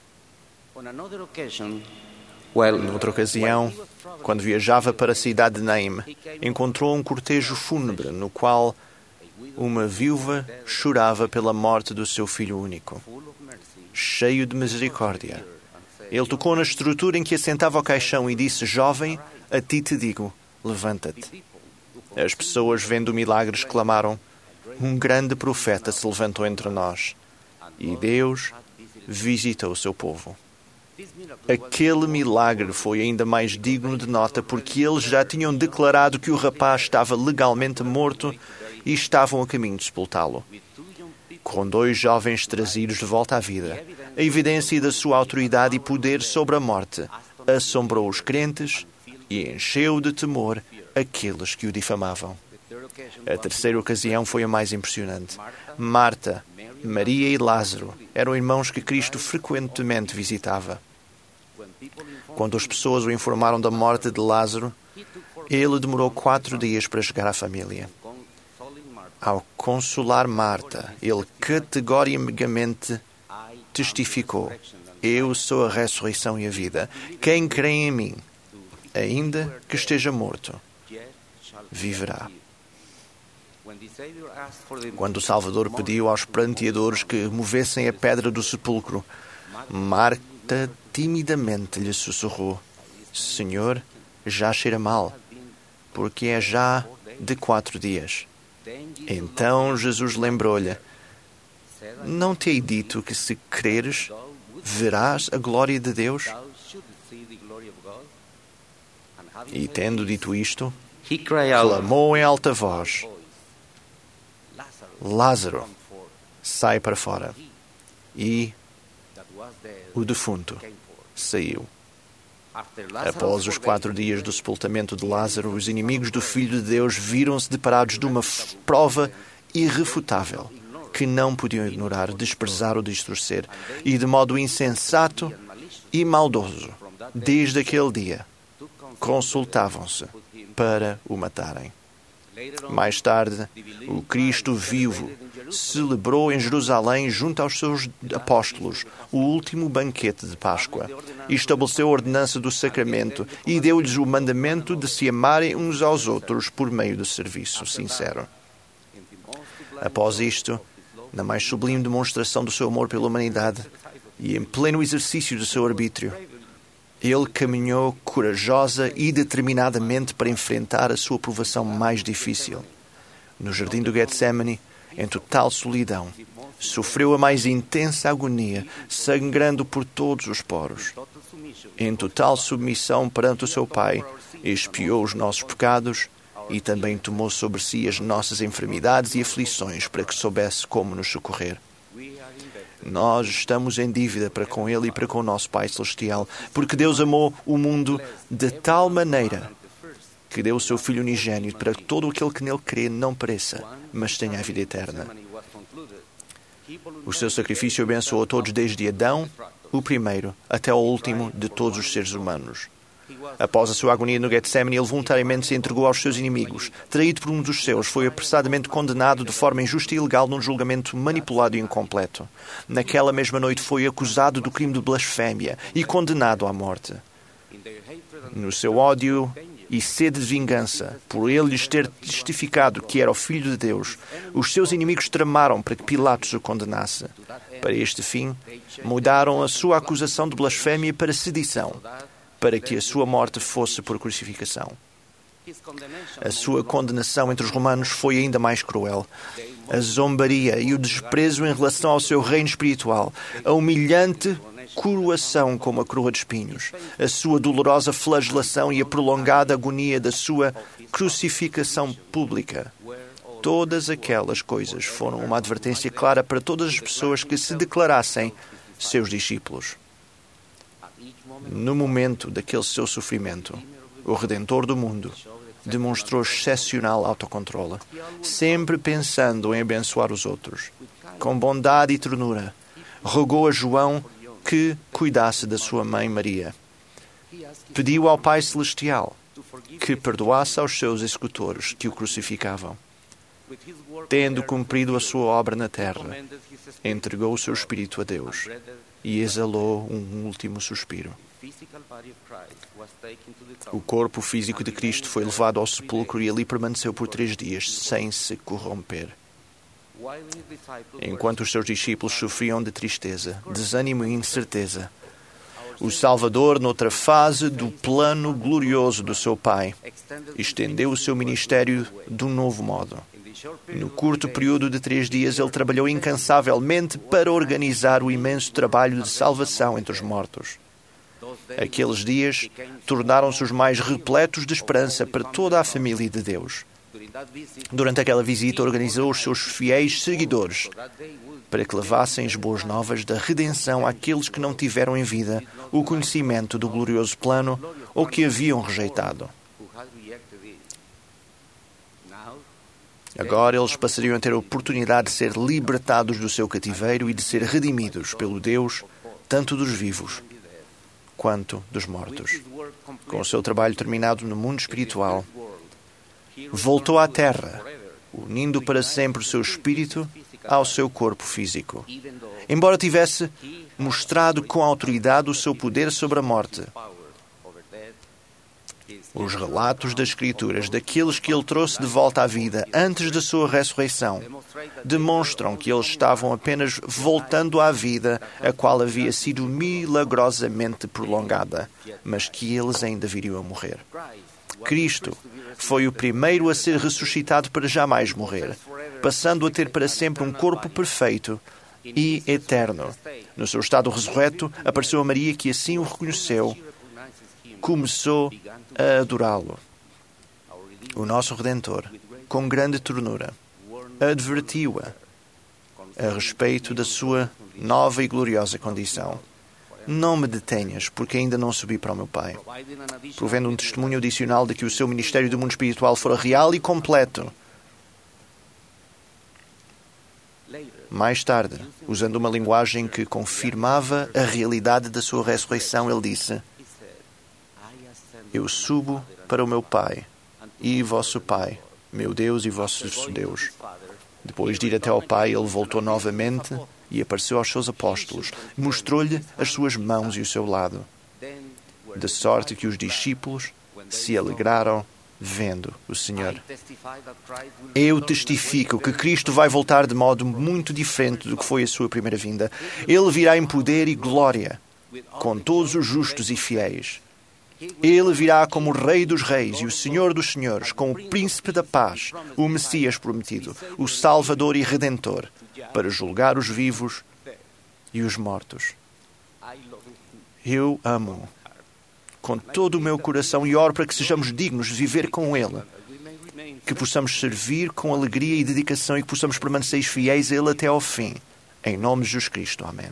Speaker 2: Noutra ocasião, quando viajava para a cidade de Naim, encontrou um cortejo fúnebre no qual uma viúva chorava pela morte do seu filho único. Cheio de misericórdia, ele tocou na estrutura em que assentava o caixão e disse: jovem, a ti te digo, levanta-te. As pessoas, vendo o milagre, exclamaram: um grande profeta se levantou entre nós, e Deus visitou o seu povo. Aquele milagre foi ainda mais digno de nota porque eles já tinham declarado que o rapaz estava legalmente morto e estavam a caminho de sepultá-lo. Com dois jovens trazidos de volta à vida, a evidência da sua autoridade e poder sobre a morte assombrou os crentes e encheu de temor aqueles que o difamavam. A terceira ocasião foi a mais impressionante. Marta, Maria e Lázaro eram irmãos que Cristo frequentemente visitava. Quando as pessoas o informaram da morte de Lázaro, ele demorou quatro dias para chegar à família. Ao consolar Marta, ele categoricamente testificou: eu sou a ressurreição e a vida. Quem crê em mim, ainda que esteja morto, viverá. Quando o Salvador pediu aos pranteadores que movessem a pedra do sepulcro, Marta timidamente lhe sussurrou: Senhor, já cheira mal, porque é já de quatro dias. Então Jesus lembrou-lhe: Não te hei dito que, se creres, verás a glória de Deus? E tendo dito isto, clamou em alta voz: Lázaro, sai para fora. E o defunto saiu. Após os quatro dias do sepultamento de Lázaro, os inimigos do Filho de Deus viram-se deparados de uma prova irrefutável que não podiam ignorar, desprezar ou distorcer, e de modo insensato e maldoso, desde aquele dia, consultavam-se para o matarem. Mais tarde, o Cristo vivo celebrou em Jerusalém, junto aos seus apóstolos, o último banquete de Páscoa. Estabeleceu a ordenança do sacramento e deu-lhes o mandamento de se amarem uns aos outros por meio do serviço sincero. Após isto, na mais sublime demonstração do seu amor pela humanidade e em pleno exercício do seu arbítrio, ele caminhou corajosa e determinadamente para enfrentar a sua provação mais difícil. No jardim do Getsemane, em total solidão, sofreu a mais intensa agonia, sangrando por todos os poros. Em total submissão perante o seu Pai, expiou os nossos pecados e também tomou sobre si as nossas enfermidades e aflições para que soubesse como nos socorrer. Nós estamos em dívida para com Ele e para com o nosso Pai Celestial, porque Deus amou o mundo de tal maneira que deu o seu Filho unigênito para que todo aquele que nele crê não pereça, mas tenha a vida eterna. O seu sacrifício abençoou todos desde Adão, o primeiro, até ao último de todos os seres humanos. Após a sua agonia no Getsemane, ele voluntariamente se entregou aos seus inimigos. Traído por um dos seus, foi apressadamente condenado de forma injusta e ilegal num julgamento manipulado e incompleto. Naquela mesma noite foi acusado do crime de blasfémia e condenado à morte. No seu ódio e sede de vingança, por ele lhes ter testificado que era o Filho de Deus, os seus inimigos tramaram para que Pilatos o condenasse. Para este fim, mudaram a sua acusação de blasfémia para sedição, para que a sua morte fosse por crucificação. A sua condenação entre os romanos foi ainda mais cruel. A zombaria e o desprezo em relação ao seu reino espiritual, a humilhante coroação com uma coroa de espinhos, a sua dolorosa flagelação e a prolongada agonia da sua crucificação pública. Todas aquelas coisas foram uma advertência clara para todas as pessoas que se declarassem seus discípulos. No momento daquele seu sofrimento, o Redentor do mundo demonstrou excepcional autocontrole, sempre pensando em abençoar os outros. Com bondade e ternura, rogou a João que cuidasse da sua mãe Maria. Pediu ao Pai Celestial que perdoasse aos seus executores que o crucificavam. Tendo cumprido a sua obra na terra, entregou o seu espírito a Deus e exalou um último suspiro. O corpo físico de Cristo foi levado ao sepulcro e ali permaneceu por três dias, sem se corromper. Enquanto os seus discípulos sofriam de tristeza, desânimo e incerteza, o Salvador, noutra fase do plano glorioso do seu Pai, estendeu o seu ministério de um novo modo. No curto período de três dias, ele trabalhou incansavelmente para organizar o imenso trabalho de salvação entre os mortos. Aqueles dias tornaram-se os mais repletos de esperança para toda a família de Deus. Durante aquela visita, organizou os seus fiéis seguidores para que levassem as boas novas da redenção àqueles que não tiveram em vida o conhecimento do glorioso plano ou que haviam rejeitado. Agora eles passariam a ter a oportunidade de ser libertados do seu cativeiro e de ser redimidos pelo Deus, tanto dos vivos quanto dos mortos. Com o seu trabalho terminado no mundo espiritual, voltou à Terra, unindo para sempre o seu espírito ao seu corpo físico. Embora tivesse mostrado com autoridade o seu poder sobre a morte, Os relatos das Escrituras daqueles que ele trouxe de volta à vida antes da sua ressurreição demonstram que eles estavam apenas voltando à vida, a qual havia sido milagrosamente prolongada, mas que eles ainda viriam a morrer. Cristo foi o primeiro a ser ressuscitado para jamais morrer, passando a ter para sempre um corpo perfeito e eterno. No seu estado ressurreto, apareceu a Maria, que assim o reconheceu, começou a adorá-lo. O nosso Redentor, com grande ternura, advertiu-a a respeito da sua nova e gloriosa condição. Não me detenhas, porque ainda não subi para o meu Pai. Provendo um testemunho adicional de que o seu ministério do mundo espiritual fora real e completo. Mais tarde, usando uma linguagem que confirmava a realidade da sua ressurreição, ele disse: Eu subo para o meu Pai e vosso Pai, meu Deus e vosso Deus. Depois de ir até ao Pai, ele voltou novamente e apareceu aos seus apóstolos. Mostrou-lhe as suas mãos e o seu lado. De sorte que os discípulos se alegraram vendo o Senhor. Eu testifico que Cristo vai voltar de modo muito diferente do que foi a sua primeira vinda. Ele virá em poder e glória, com todos os justos e fiéis. Ele virá como o Rei dos Reis e o Senhor dos Senhores, como o Príncipe da Paz, o Messias prometido, o Salvador e Redentor, para julgar os vivos e os mortos. Eu amo com todo o meu coração e oro para que sejamos dignos de viver com Ele, que possamos servir com alegria e dedicação e que possamos permanecer fiéis a Ele até ao fim. Em nome de Jesus Cristo. Amém.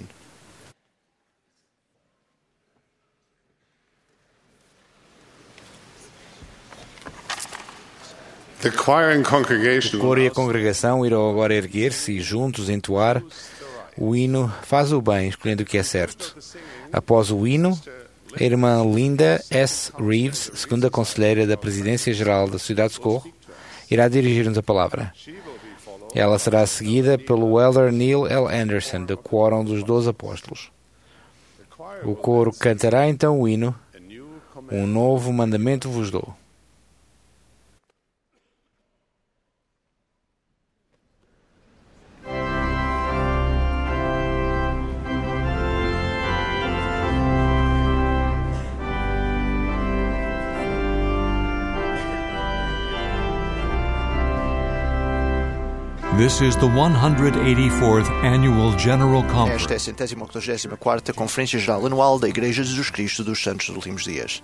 Speaker 4: O coro e a congregação irão agora erguer-se e juntos entoar o hino Faz o Bem, escolhendo o que é certo. Após o hino, a irmã Linda S. Reeves, segunda conselheira da Presidência Geral da Sociedade de Socorro, irá dirigir-nos a palavra. Ela será seguida pelo Elder Neil L. Anderson, do Quórum dos Doze Apóstolos. O coro cantará então o hino Um Novo Mandamento vos dou.
Speaker 1: This is the one hundred eighty-fourth Annual General Conference.
Speaker 2: Esta é a centésima octogésima quarta Conferência Geral Anual da Igreja de Jesus Cristo dos Santos dos Últimos Dias.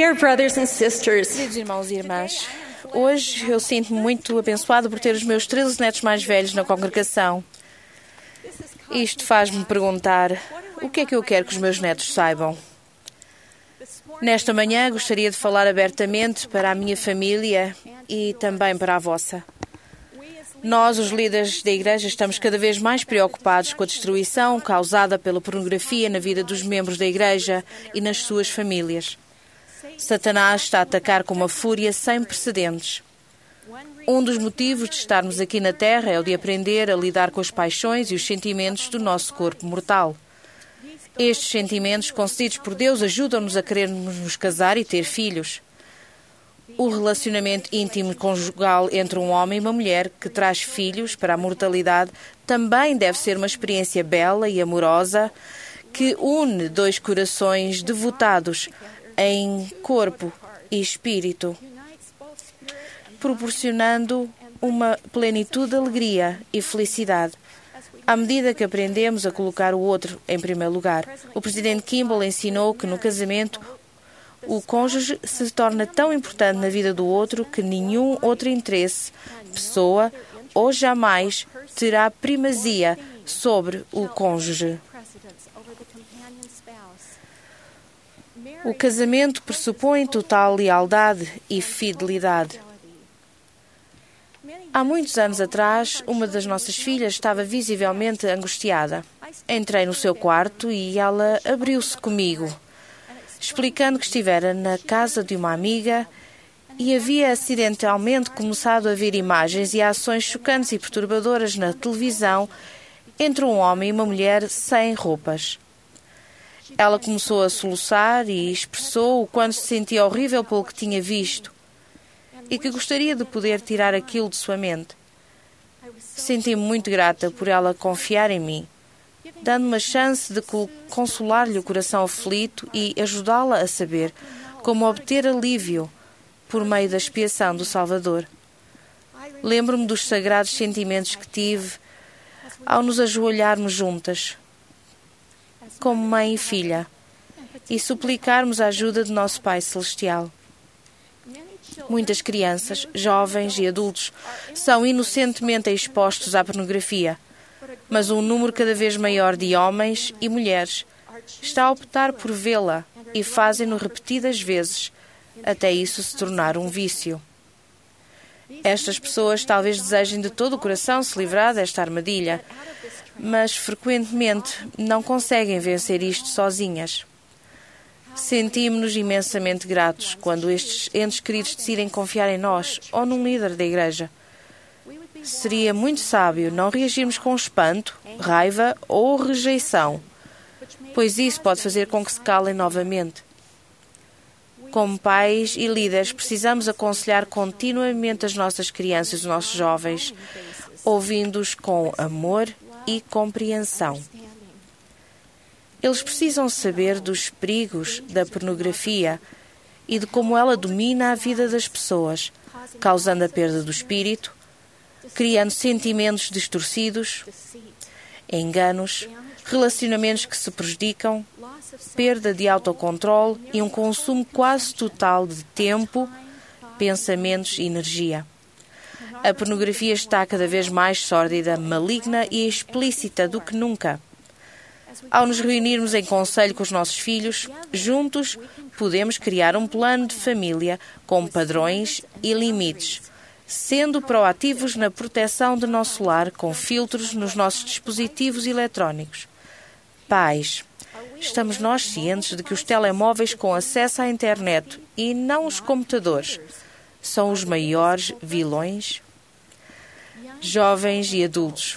Speaker 9: Dear brothers and sisters,
Speaker 10: Queridos irmãos e irmãs, hoje eu sinto-me muito abençoado por ter os meus treze netos mais velhos na congregação. Isto faz-me perguntar o que é que eu quero que os meus netos saibam. Nesta manhã gostaria de falar abertamente para a minha família e também para a vossa. Nós, os líderes da Igreja, estamos cada vez mais preocupados com a destruição causada pela pornografia na vida dos membros da Igreja e nas suas famílias. Satanás está a atacar com uma fúria sem precedentes. Um dos motivos de estarmos aqui na Terra é o de aprender a lidar com as paixões e os sentimentos do nosso corpo mortal. Estes sentimentos concedidos por Deus ajudam-nos a querermos nos casar e ter filhos. O relacionamento íntimo conjugal entre um homem e uma mulher que traz filhos para a mortalidade também deve ser uma experiência bela e amorosa que une dois corações devotados em corpo e espírito, proporcionando uma plenitude de alegria e felicidade, à medida que aprendemos a colocar o outro em primeiro lugar. O presidente Kimball ensinou que no casamento o cônjuge se torna tão importante na vida do outro que nenhum outro interesse, pessoa ou jamais terá primazia sobre o cônjuge. O casamento pressupõe total lealdade e fidelidade. Há muitos anos atrás, uma das nossas filhas estava visivelmente angustiada. Entrei no seu quarto e ela abriu-se comigo, explicando que estivera na casa de uma amiga e havia acidentalmente começado a ver imagens e ações chocantes e perturbadoras na televisão entre um homem e uma mulher sem roupas. Ela começou a soluçar e expressou o quanto se sentia horrível pelo que tinha visto e que gostaria de poder tirar aquilo de sua mente. Senti-me muito grata por ela confiar em mim, dando-me uma chance de consolar-lhe o coração aflito e ajudá-la a saber como obter alívio por meio da expiação do Salvador. Lembro-me dos sagrados sentimentos que tive ao nos ajoelharmos juntas, como mãe e filha, e suplicarmos a ajuda de nosso Pai Celestial. Muitas crianças, jovens e adultos são inocentemente expostos à pornografia, mas um número cada vez maior de homens e mulheres está a optar por vê-la e fazem-no repetidas vezes, até isso se tornar um vício. Estas pessoas talvez desejem de todo o coração se livrar desta armadilha, mas frequentemente não conseguem vencer isto sozinhas. Sentimos-nos imensamente gratos quando estes entes queridos decidem confiar em nós ou num líder da Igreja. Seria muito sábio não reagirmos com espanto, raiva ou rejeição, pois isso pode fazer com que se calem novamente. Como pais e líderes, precisamos aconselhar continuamente as nossas crianças e os nossos jovens, ouvindo-os com amor e compreensão. Eles precisam saber dos perigos da pornografia e de como ela domina a vida das pessoas, causando a perda do espírito, criando sentimentos distorcidos, enganos, relacionamentos que se prejudicam, perda de autocontrole e um consumo quase total de tempo, pensamentos e energia. A pornografia está cada vez mais sórdida, maligna e explícita do que nunca. Ao nos reunirmos em conselho com os nossos filhos, juntos podemos criar um plano de família com padrões e limites, sendo proativos na proteção do nosso lar com filtros nos nossos dispositivos eletrónicos. Pais, estamos nós cientes de que os telemóveis com acesso à internet e não os computadores são os maiores vilões? Jovens e adultos,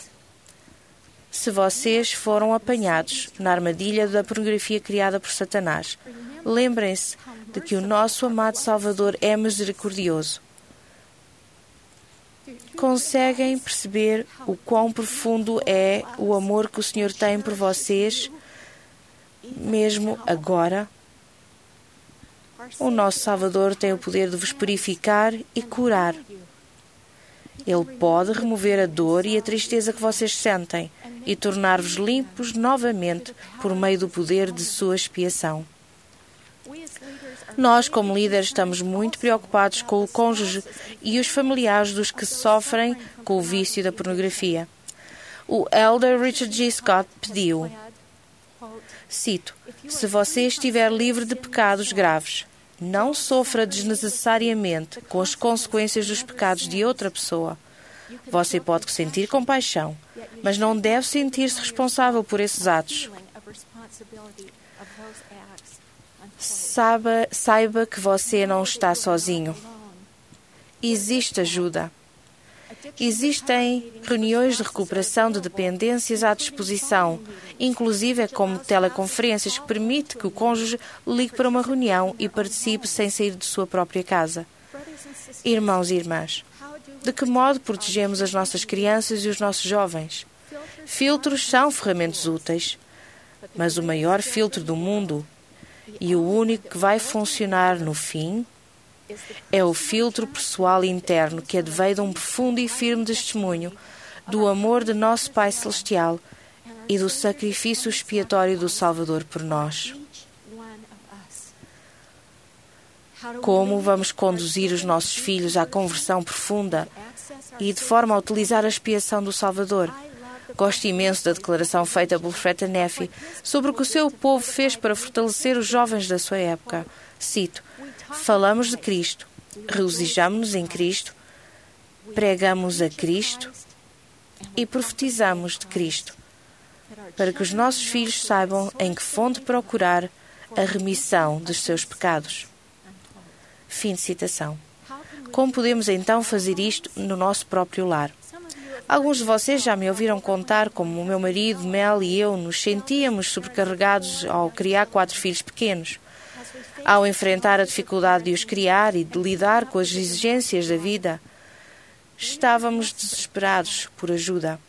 Speaker 10: se vocês foram apanhados na armadilha da pornografia criada por Satanás, lembrem-se de que o nosso amado Salvador é misericordioso. Conseguem perceber o quão profundo é o amor que o Senhor tem por vocês, mesmo agora? O nosso Salvador tem o poder de vos purificar e curar. Ele pode remover a dor e a tristeza que vocês sentem e tornar-vos limpos novamente por meio do poder de sua expiação. Nós, como líderes, estamos muito preocupados com o cônjuge e os familiares dos que sofrem com o vício da pornografia. O elder Richard G. Scott pediu, cito, se você estiver livre de pecados graves, não sofra desnecessariamente com as consequências dos pecados de outra pessoa. Você pode sentir compaixão, mas não deve sentir-se responsável por esses atos. Saiba, saiba que você não está sozinho. Existe ajuda. Existem reuniões de recuperação de dependências à disposição, inclusive como teleconferências que permite que o cônjuge ligue para uma reunião e participe sem sair de sua própria casa. Irmãos e irmãs, de que modo protegemos as nossas crianças e os nossos jovens? Filtros são ferramentas úteis, mas o maior filtro do mundo e o único que vai funcionar no fim é o filtro pessoal interno que advém de um profundo e firme testemunho do amor de nosso Pai Celestial e do sacrifício expiatório do Salvador por nós. Como vamos conduzir os nossos filhos à conversão profunda e de forma a utilizar a expiação do Salvador? Gosto imenso da declaração feita por Fred Neff sobre o que o seu povo fez para fortalecer os jovens da sua época. Cito, falamos de Cristo, regozijamo-nos em Cristo, pregamos a Cristo e profetizamos de Cristo, para que os nossos filhos saibam em que fonte procurar a remissão dos seus pecados. Fim de citação. Como podemos então fazer isto no nosso próprio lar? Alguns de vocês já me ouviram contar como o meu marido, Mel e eu nos sentíamos sobrecarregados ao criar quatro filhos pequenos. Ao enfrentar a dificuldade de os criar e de lidar com as exigências da vida, estávamos desesperados por ajuda.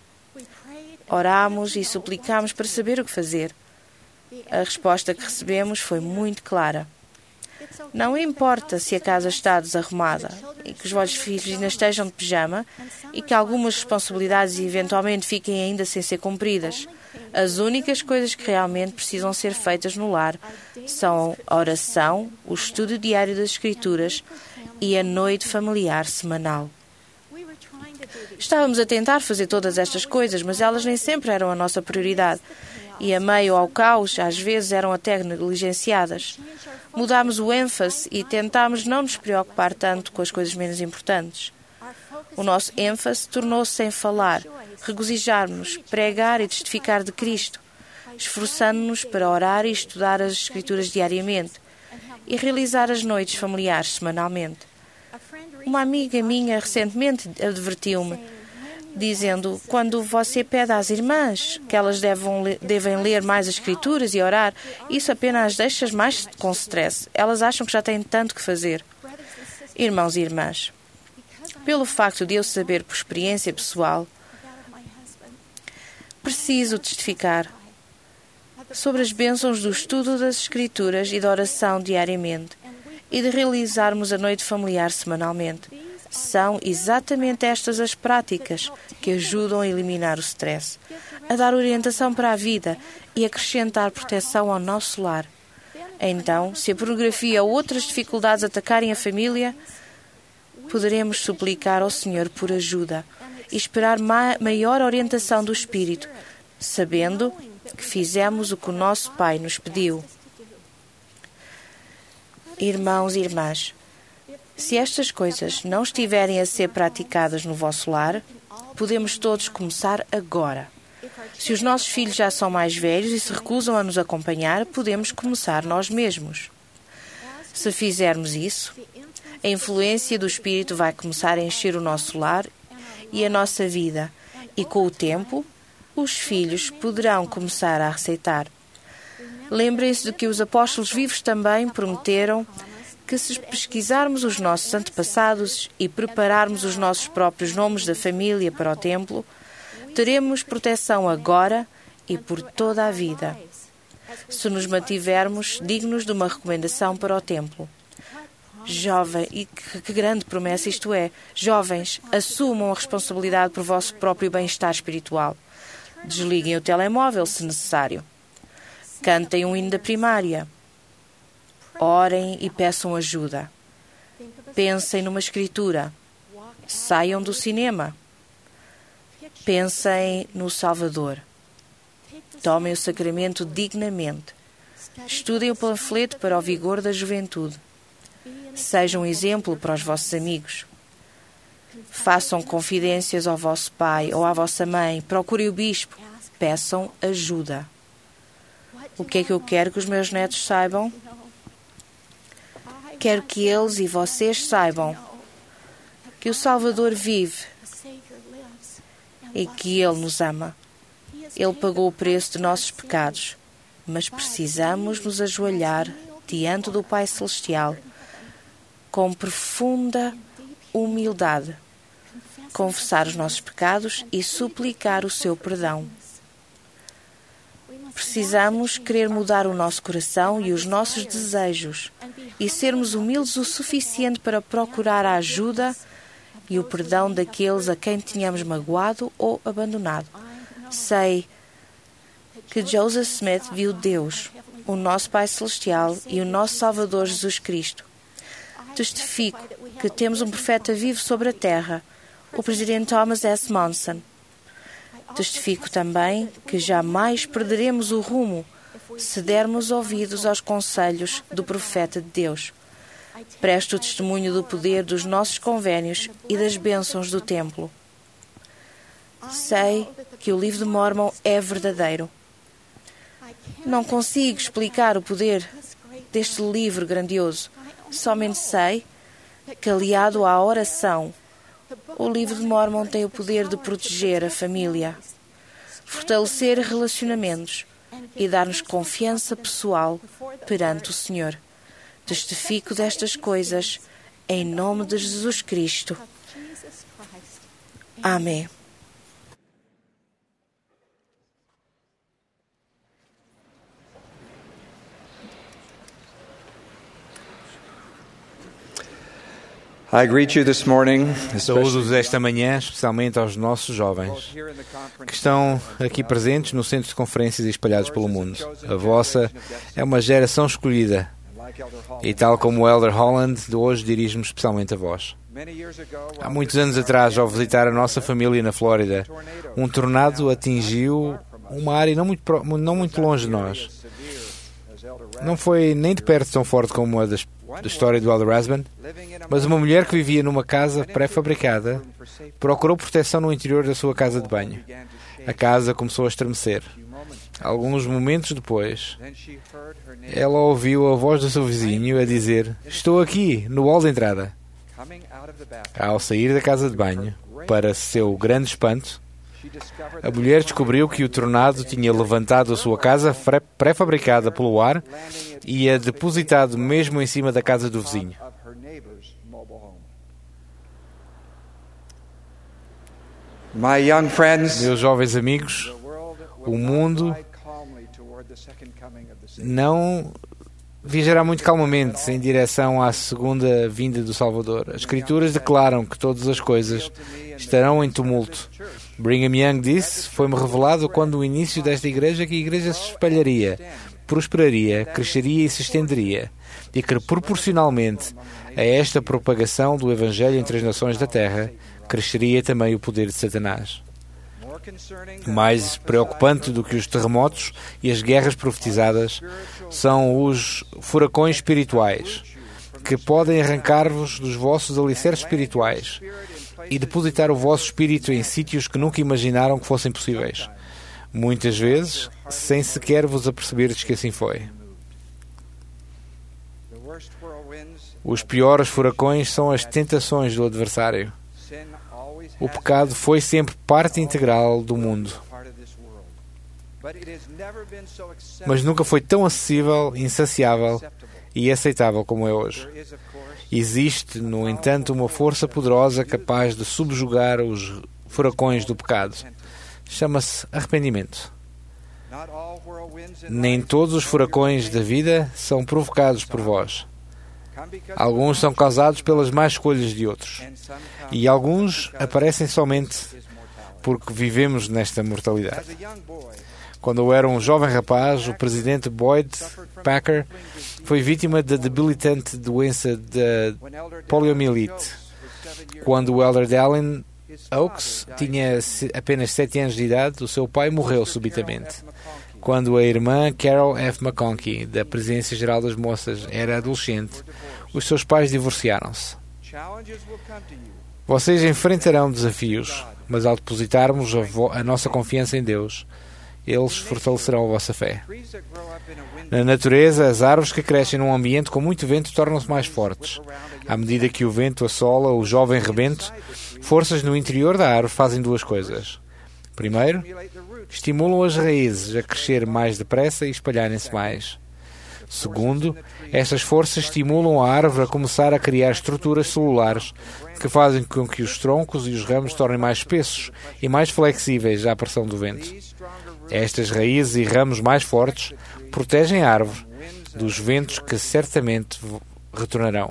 Speaker 10: Orámos e suplicámos para saber o que fazer. A resposta que recebemos foi muito clara. Não importa se a casa está desarrumada e que os vossos filhos ainda estejam de pijama e que algumas responsabilidades eventualmente fiquem ainda sem ser cumpridas. As únicas coisas que realmente precisam ser feitas no lar são a oração, o estudo diário das Escrituras e a noite familiar semanal. Estávamos a tentar fazer todas estas coisas, mas elas nem sempre eram a nossa prioridade. E a meio ao caos, às vezes eram até negligenciadas. Mudámos o ênfase e tentámos não nos preocupar tanto com as coisas menos importantes. O nosso ênfase tornou-se em falar, regozijar-nos, pregar e testificar de Cristo, esforçando-nos para orar e estudar as Escrituras diariamente e realizar as noites familiares semanalmente. Uma amiga minha recentemente advertiu-me, dizendo, quando você pede às irmãs que elas devem, devem ler mais as Escrituras e orar, isso apenas as deixa mais com stress. Elas acham que já têm tanto que fazer. Irmãos e irmãs, pelo facto de eu saber por experiência pessoal, preciso testificar sobre as bênçãos do estudo das Escrituras e da oração diariamente e de realizarmos a noite familiar semanalmente. São exatamente estas as práticas que ajudam a eliminar o stress, a dar orientação para a vida e acrescentar proteção ao nosso lar. Então, se a pornografia ou outras dificuldades atacarem a família, poderemos suplicar ao Senhor por ajuda e esperar ma- maior orientação do Espírito, sabendo que fizemos o que o nosso Pai nos pediu. Irmãos e irmãs, se estas coisas não estiverem a ser praticadas no vosso lar, podemos todos começar agora. Se os nossos filhos já são mais velhos e se recusam a nos acompanhar, podemos começar nós mesmos. Se fizermos isso, a influência do Espírito vai começar a encher o nosso lar e a nossa vida, e com o tempo, os filhos poderão começar a receitar. Lembrem-se de que os apóstolos vivos também prometeram que se pesquisarmos os nossos antepassados e prepararmos os nossos próprios nomes da família para o templo, teremos proteção agora e por toda a vida, se nos mantivermos dignos de uma recomendação para o templo. Jovem, e que, que grande promessa isto é, jovens, assumam a responsabilidade por vosso próprio bem-estar espiritual. Desliguem o telemóvel, se necessário. Cantem um hino da primária. Orem e peçam ajuda. Pensem numa escritura. Saiam do cinema. Pensem no Salvador. Tomem o sacramento dignamente. Estudem o panfleto para o vigor da juventude. Sejam um exemplo para os vossos amigos. Façam confidências ao vosso pai ou à vossa mãe. Procurem o bispo. Peçam ajuda. O que é que eu quero que os meus netos saibam? Quero que eles e vocês saibam que o Salvador vive e que Ele nos ama. Ele pagou o preço de nossos pecados, mas precisamos nos ajoelhar diante do Pai Celestial com profunda humildade, confessar os nossos pecados e suplicar o seu perdão. Precisamos querer mudar o nosso coração e os nossos desejos e sermos humildes o suficiente para procurar a ajuda e o perdão daqueles a quem tínhamos magoado ou abandonado. Sei que Joseph Smith viu Deus, o nosso Pai Celestial e o nosso Salvador Jesus Cristo. Testifico que temos um profeta vivo sobre a terra, o presidente Thomas S. Monson. Testifico também que jamais perderemos o rumo se dermos ouvidos aos conselhos do profeta de Deus. Presto o testemunho do poder dos nossos convênios e das bênçãos do templo. Sei que o livro de Mórmon é verdadeiro. Não consigo explicar o poder deste livro grandioso. Somente sei que, aliado à oração, o livro de Mórmon tem o poder de proteger a família, fortalecer relacionamentos e dar-nos confiança pessoal perante o Senhor. Testifico destas coisas em nome de Jesus Cristo. Amém.
Speaker 9: I greet you this morning,
Speaker 4: Saúdo-os esta manhã, especialmente aos nossos jovens que estão aqui presentes no centro de conferências e espalhados pelo mundo. A vossa é uma geração escolhida e, tal como o Elder Holland, de hoje dirijo-me especialmente a vós. Há muitos anos atrás, ao visitar a nossa família na Flórida, um tornado atingiu uma área não muito, pro, não muito longe de nós. Não foi nem de perto tão forte como a das da história do Elder Rasband, mas uma mulher que vivia numa casa pré-fabricada procurou proteção no interior da sua casa de banho. A casa começou a estremecer. Alguns momentos depois, ela ouviu a voz do seu vizinho a dizer: "Estou aqui, no hall de entrada." Ao sair da casa de banho, para seu grande espanto, a mulher descobriu que o tornado tinha levantado a sua casa pré-fabricada pelo ar e a depositado mesmo em cima da casa do vizinho. Meus jovens amigos, o mundo não viajará muito calmamente em direção à segunda vinda do Salvador. As Escrituras declaram que todas as coisas estarão em tumulto. Brigham Young disse: "Foi-me revelado quando o início desta igreja que a igreja se espalharia, prosperaria, cresceria e se estenderia, e que proporcionalmente a esta propagação do Evangelho entre as nações da terra, cresceria também o poder de Satanás." Mais preocupante do que os terremotos e as guerras profetizadas são os furacões espirituais, que podem arrancar-vos dos vossos alicerces espirituais e depositar o vosso espírito em sítios que nunca imaginaram que fossem possíveis. Muitas vezes, sem sequer vos aperceberes que assim foi. Os piores furacões são as tentações do adversário. O pecado foi sempre parte integral do mundo. Mas nunca foi tão acessível, insaciável e aceitável como é hoje. Existe, no entanto, uma força poderosa capaz de subjugar os furacões do pecado. Chama-se arrependimento. Nem todos os furacões da vida são provocados por vós. Alguns são causados pelas más escolhas de outros. E alguns aparecem somente porque vivemos nesta mortalidade. Quando eu era um jovem rapaz, o presidente Boyd Packer foi vítima da debilitante doença da poliomielite. Quando o Elder Dallin Oaks tinha apenas sete anos de idade, o seu pai morreu subitamente. Quando a irmã Carol F. McConkie, da Presidência Geral das Moças, era adolescente, os seus pais divorciaram-se. Vocês enfrentarão desafios, mas ao depositarmos a, vo- a nossa confiança em Deus, eles fortalecerão a vossa fé. Na natureza, as árvores que crescem num ambiente com muito vento tornam-se mais fortes. À medida que o vento assola o jovem rebento, forças no interior da árvore fazem duas coisas. Primeiro, estimulam as raízes a crescer mais depressa e espalharem-se mais. Segundo, estas forças estimulam a árvore a começar a criar estruturas celulares que fazem com que os troncos e os ramos se tornem mais espessos e mais flexíveis à pressão do vento. Estas raízes e ramos mais fortes protegem a árvore dos ventos que certamente retornarão.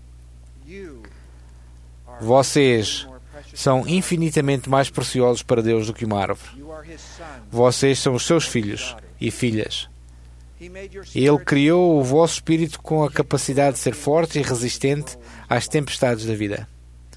Speaker 4: Vocês são infinitamente mais preciosos para Deus do que uma árvore. Vocês são os seus filhos e filhas. Ele criou o vosso espírito com a capacidade de ser forte e resistente às tempestades da vida.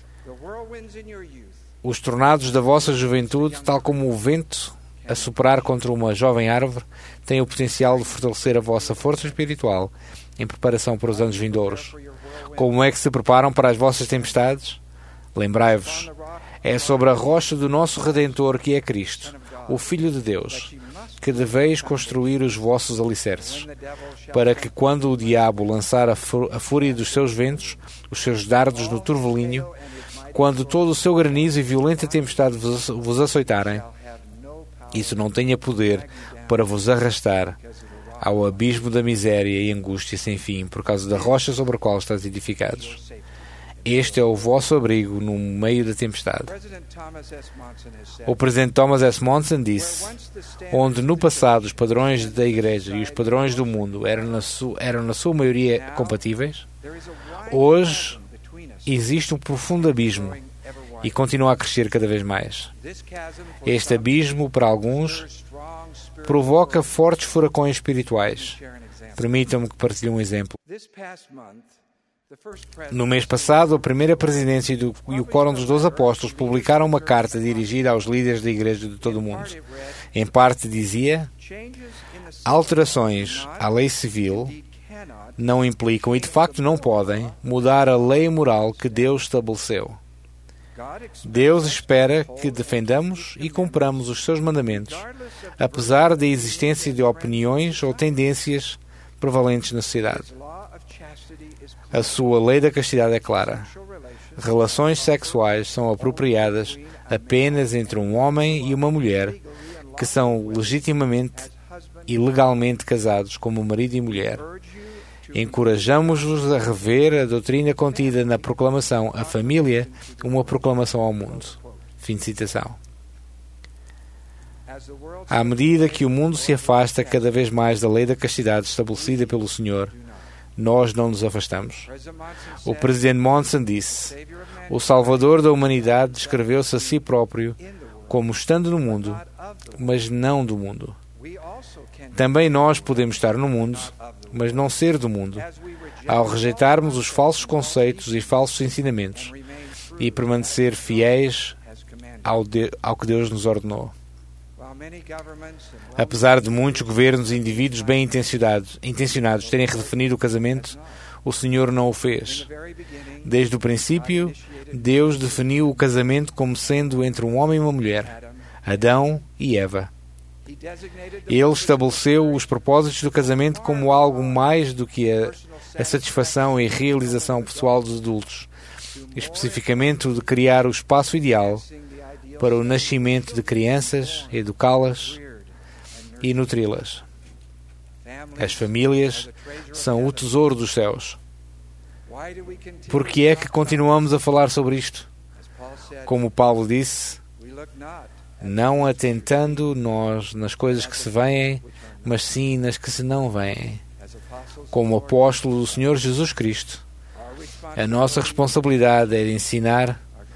Speaker 4: Os tornados da vossa juventude, tal como o vento a soprar contra uma jovem árvore, têm o potencial de fortalecer a vossa força espiritual em preparação para os anos vindouros. Como é que se preparam para as vossas tempestades? Lembrai-vos, é sobre a rocha do nosso Redentor, que é Cristo, o Filho de Deus, que deveis construir os vossos alicerces, para que quando o diabo lançar a, fu- a fúria dos seus ventos, os seus dardos no turvelinho, quando todo o seu granizo e violenta tempestade vos, vos açoitarem, isso não tenha poder para vos arrastar ao abismo da miséria e angústia sem fim, por causa da rocha sobre a qual estáis edificados. Este é o vosso abrigo no meio da tempestade. O presidente Thomas S. Monson disse: onde no passado os padrões da Igreja e os padrões do mundo eram na, su- eram na sua maioria compatíveis, hoje existe um profundo abismo e continua a crescer cada vez mais. Este abismo, para alguns, provoca fortes furacões espirituais. Permitam-me que partilhe um exemplo. No mês passado, a primeira presidência do, e o Quórum dos Doze Apóstolos publicaram uma carta dirigida aos líderes da Igreja de todo o mundo. Em parte dizia: alterações à lei civil não implicam e de facto não podem mudar a lei moral que Deus estabeleceu. Deus espera que defendamos e cumpramos os seus mandamentos, apesar da existência de opiniões ou tendências prevalentes na sociedade. A sua lei da castidade é clara. Relações sexuais são apropriadas apenas entre um homem e uma mulher que são legitimamente e legalmente casados como marido e mulher. Encorajamos-vos a rever a doutrina contida na proclamação A Família, uma proclamação ao mundo. Fim de citação. À medida que o mundo se afasta cada vez mais da lei da castidade estabelecida pelo Senhor, nós não nos afastamos. O presidente Monson disse: o Salvador da humanidade descreveu-se a si próprio como estando no mundo, mas não do mundo. Também nós podemos estar no mundo, mas não ser do mundo, ao rejeitarmos os falsos conceitos e falsos ensinamentos e permanecer fiéis ao, de, ao que Deus nos ordenou. Apesar de muitos governos e indivíduos bem intencionados, intencionados terem redefinido o casamento, o Senhor não o fez. Desde o princípio, Deus definiu o casamento como sendo entre um homem e uma mulher, Adão e Eva. Ele estabeleceu os propósitos do casamento como algo mais do que a, a satisfação e realização pessoal dos adultos, especificamente o de criar o espaço ideal para o nascimento de crianças, educá-las e nutri-las. As famílias são o tesouro dos céus. Por que é que continuamos a falar sobre isto? Como Paulo disse, não atentando nós nas coisas que se veem, mas sim nas que se não veem. Como apóstolo do Senhor Jesus Cristo, a nossa responsabilidade é de ensinar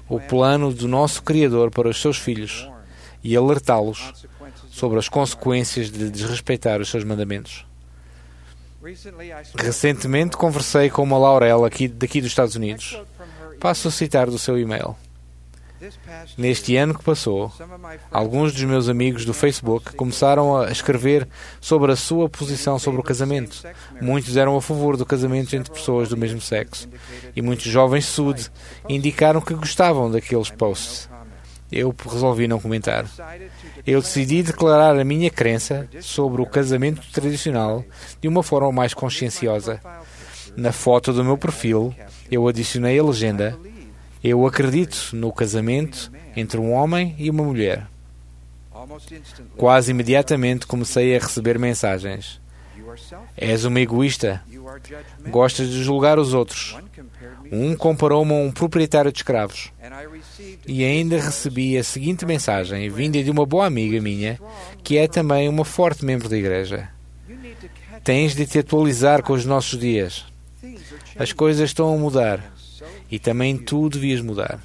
Speaker 4: o plano do nosso Criador para os seus filhos e alertá-los sobre as consequências de desrespeitar os seus mandamentos. Recentemente conversei com uma Laurel aqui, daqui dos Estados Unidos. Passo a citar do seu e-mail. Neste ano que passou, alguns dos meus amigos do Facebook começaram a escrever sobre a sua posição sobre o casamento. Muitos eram a favor do casamento entre pessoas do mesmo sexo. E muitos jovens Sud indicaram que gostavam daqueles posts. Eu resolvi não comentar. Eu decidi declarar a minha crença sobre o casamento tradicional de uma forma mais conscienciosa. Na foto do meu perfil, eu adicionei a legenda: eu acredito no casamento entre um homem e uma mulher. Quase imediatamente comecei a receber mensagens. És uma egoísta. Gostas de julgar os outros. Um comparou-me a um proprietário de escravos. E ainda recebi a seguinte mensagem, vinda de uma boa amiga minha, que é também uma forte membro da igreja. Tens de te atualizar com os nossos dias. As coisas estão a mudar. E também tu devias mudar.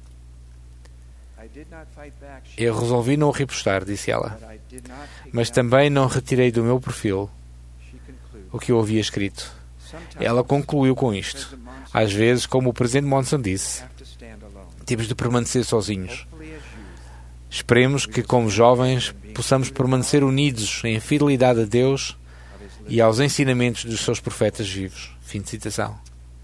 Speaker 4: Eu resolvi não repostar, disse ela. Mas também não retirei do meu perfil o que eu havia escrito. Ela concluiu com isto. Às vezes, como o Presidente Monson disse, temos de permanecer sozinhos. Esperemos que, como jovens, possamos permanecer unidos em fidelidade a Deus e aos ensinamentos dos seus profetas vivos. Fim de citação.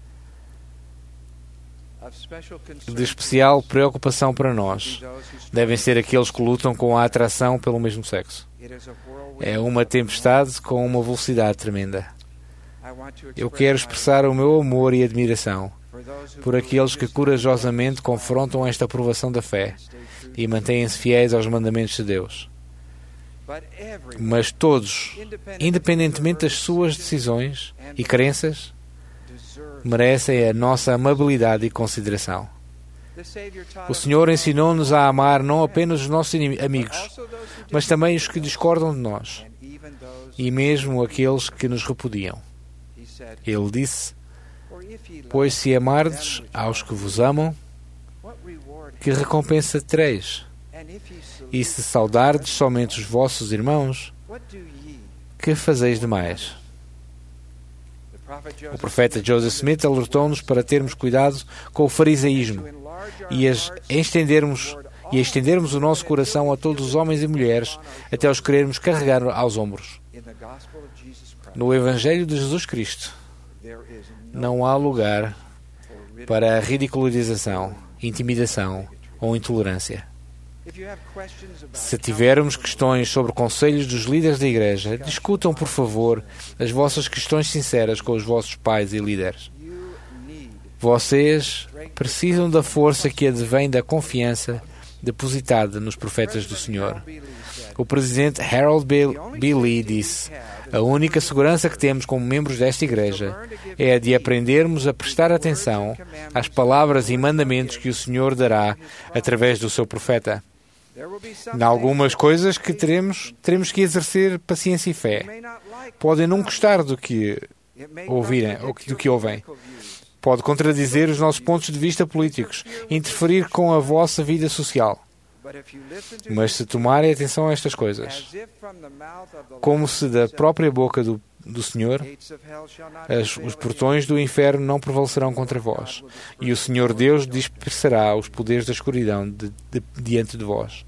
Speaker 4: De especial preocupação para nós devem ser aqueles que lutam com a atração pelo mesmo sexo. É uma tempestade com uma velocidade tremenda. Eu quero expressar o meu amor e admiração por aqueles que corajosamente confrontam esta provação da fé e mantêm-se fiéis aos mandamentos de Deus. Mas todos, independentemente das suas decisões e crenças, merecem a nossa amabilidade e consideração. O Senhor ensinou-nos a amar não apenas os nossos amigos, mas também os que discordam de nós, e mesmo aqueles que nos repudiam. Ele disse: pois se amardes aos que vos amam, que recompensa tereis? E se saudardes somente os vossos irmãos, que fazeis demais? O profeta Joseph Smith alertou-nos para termos cuidado com o farisaísmo e, as estendermos, e a estendermos o nosso coração a todos os homens e mulheres até os querermos carregar aos ombros. No Evangelho de Jesus Cristo, não há lugar para a ridicularização, intimidação ou intolerância. Se tivermos questões sobre conselhos dos líderes da Igreja, discutam, por favor, as vossas questões sinceras com os vossos pais e líderes. Vocês precisam da força que advém da confiança depositada nos profetas do Senhor. O presidente Harold B. Lee disse: a única segurança que temos como membros desta Igreja é a de aprendermos a prestar atenção às palavras e mandamentos que o Senhor dará através do seu profeta. Em algumas coisas que teremos, teremos que exercer paciência e fé. Podem não gostar do que ouvirem, ou do que ouvem. Pode contradizer os nossos pontos de vista políticos, interferir com a vossa vida social. Mas se tomarem atenção a estas coisas, como se da própria boca do, do Senhor, as, os portões do inferno não prevalecerão contra vós, e o Senhor Deus dispersará os poderes da escuridão de, de, diante de vós.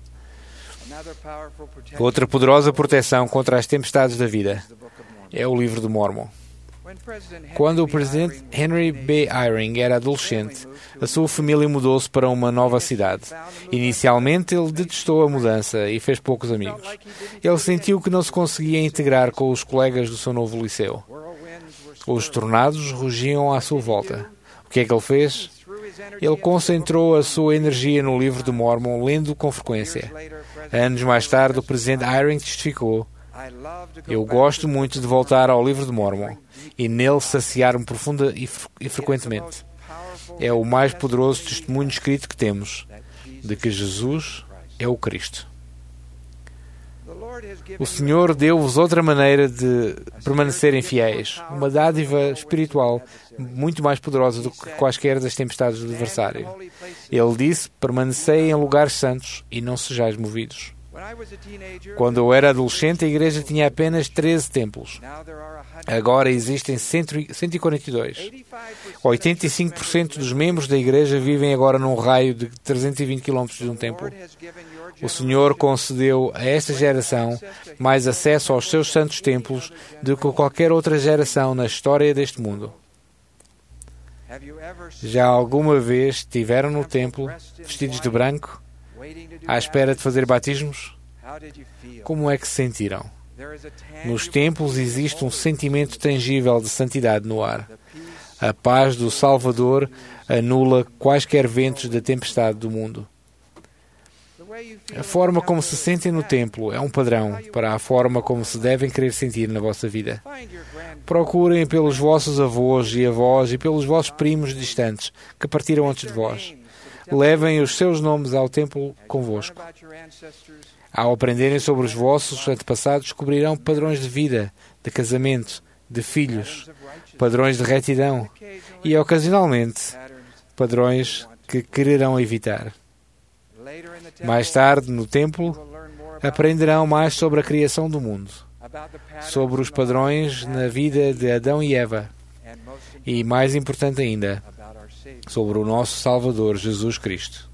Speaker 4: Outra poderosa proteção contra as tempestades da vida é o livro de Mórmon. Quando o presidente Henry B. Eyring era adolescente, a sua família mudou-se para uma nova cidade. Inicialmente, ele detestou a mudança e fez poucos amigos. Ele sentiu que não se conseguia integrar com os colegas do seu novo liceu. Os tornados rugiam à sua volta. O que é que ele fez? Ele concentrou a sua energia no livro de Mórmon, lendo com frequência. Anos mais tarde, o presidente Eyring testificou: eu gosto muito de voltar ao livro de Mórmon e nele saciar-me profunda e, fre e frequentemente. É o mais poderoso testemunho escrito que temos de que Jesus é o Cristo. O Senhor deu-vos outra maneira de permanecerem fiéis, uma dádiva espiritual muito mais poderosa do que quaisquer das tempestades do adversário. Ele disse: permanecei em lugares santos e não sejais movidos. Quando eu era adolescente, a igreja tinha apenas treze templos. Agora existem cento e quarenta e dois. oitenta e cinco por cento dos membros da igreja vivem agora num raio de trezentos e vinte quilómetros de um templo. O Senhor concedeu a esta geração mais acesso aos seus santos templos do que qualquer outra geração na história deste mundo. Já alguma vez estiveram no templo, vestidos de branco, à espera de fazer batismos? Como é que se sentiram? Nos templos existe um sentimento tangível de santidade no ar. A paz do Salvador anula quaisquer ventos da tempestade do mundo. A forma como se sentem no templo é um padrão para a forma como se devem querer sentir na vossa vida. Procurem pelos vossos avós e avós e pelos vossos primos distantes que partiram antes de vós. Levem os seus nomes ao templo convosco. Ao aprenderem sobre os vossos antepassados, descobrirão padrões de vida, de casamento, de filhos, padrões de retidão e, ocasionalmente, padrões que quererão evitar. Mais tarde, no templo, aprenderão mais sobre a criação do mundo, sobre os padrões na vida de Adão e Eva e, mais importante ainda, sobre o nosso Salvador, Jesus Cristo.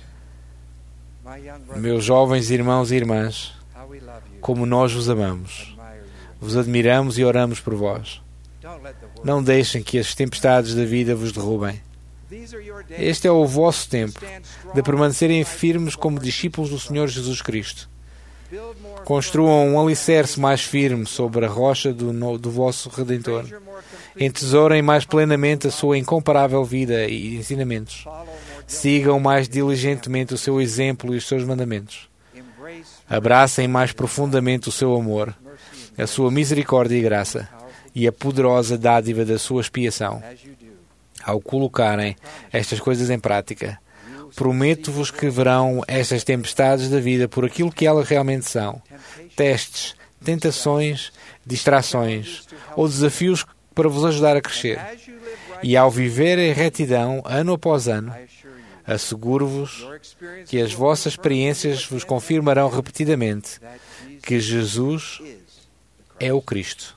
Speaker 4: Meus jovens irmãos e irmãs, como nós vos amamos, vos admiramos e oramos por vós. Não deixem que as tempestades da vida vos derrubem. Este é o vosso tempo de permanecerem firmes como discípulos do Senhor Jesus Cristo. Construam um alicerce mais firme sobre a rocha do, do vosso Redentor. Entesourem mais plenamente a sua incomparável vida e ensinamentos. Sigam mais diligentemente o seu exemplo e os seus mandamentos. Abracem mais profundamente o seu amor, a sua misericórdia e graça, e a poderosa dádiva da sua expiação. Ao colocarem estas coisas em prática, prometo-vos que verão estas tempestades da vida por aquilo que elas realmente são: testes, tentações, distrações ou desafios para vos ajudar a crescer. E ao viver em retidão, ano após ano, asseguro-vos que as vossas experiências vos confirmarão repetidamente que Jesus é o Cristo.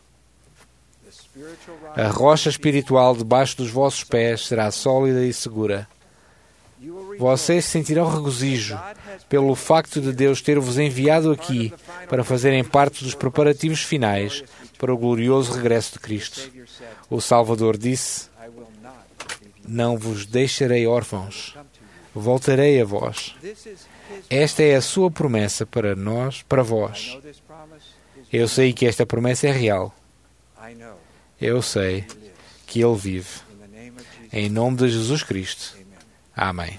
Speaker 4: A rocha espiritual debaixo dos vossos pés será sólida e segura. Vocês sentirão regozijo pelo facto de Deus ter-vos enviado aqui para fazerem parte dos preparativos finais para o glorioso regresso de Cristo. O Salvador disse: não vos deixarei órfãos, voltarei a vós. Esta é a sua promessa para nós, para vós. Eu sei que esta promessa é real. Eu sei que Ele vive. Em nome de Jesus Cristo. Amém.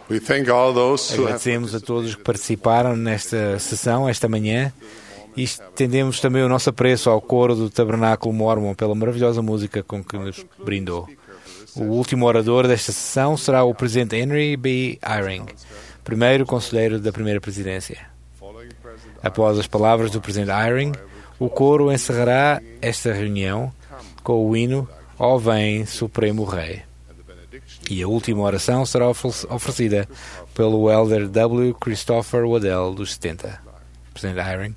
Speaker 11: We thank all those who have
Speaker 4: Agradecemos a todos que participaram nesta sessão, esta manhã, e estendemos também o nosso apreço ao coro do Tabernáculo Mormon pela maravilhosa música com que nos brindou. O último orador desta sessão será o Presidente Henry B. Eyring, primeiro conselheiro da primeira presidência. Após as palavras do Presidente Eyring, o coro encerrará esta reunião com o hino Ó Vem Supremo Rei. E a última oração será oferecida pelo Elder W. Christopher Waddell, dos setenta. Presidente Eyring.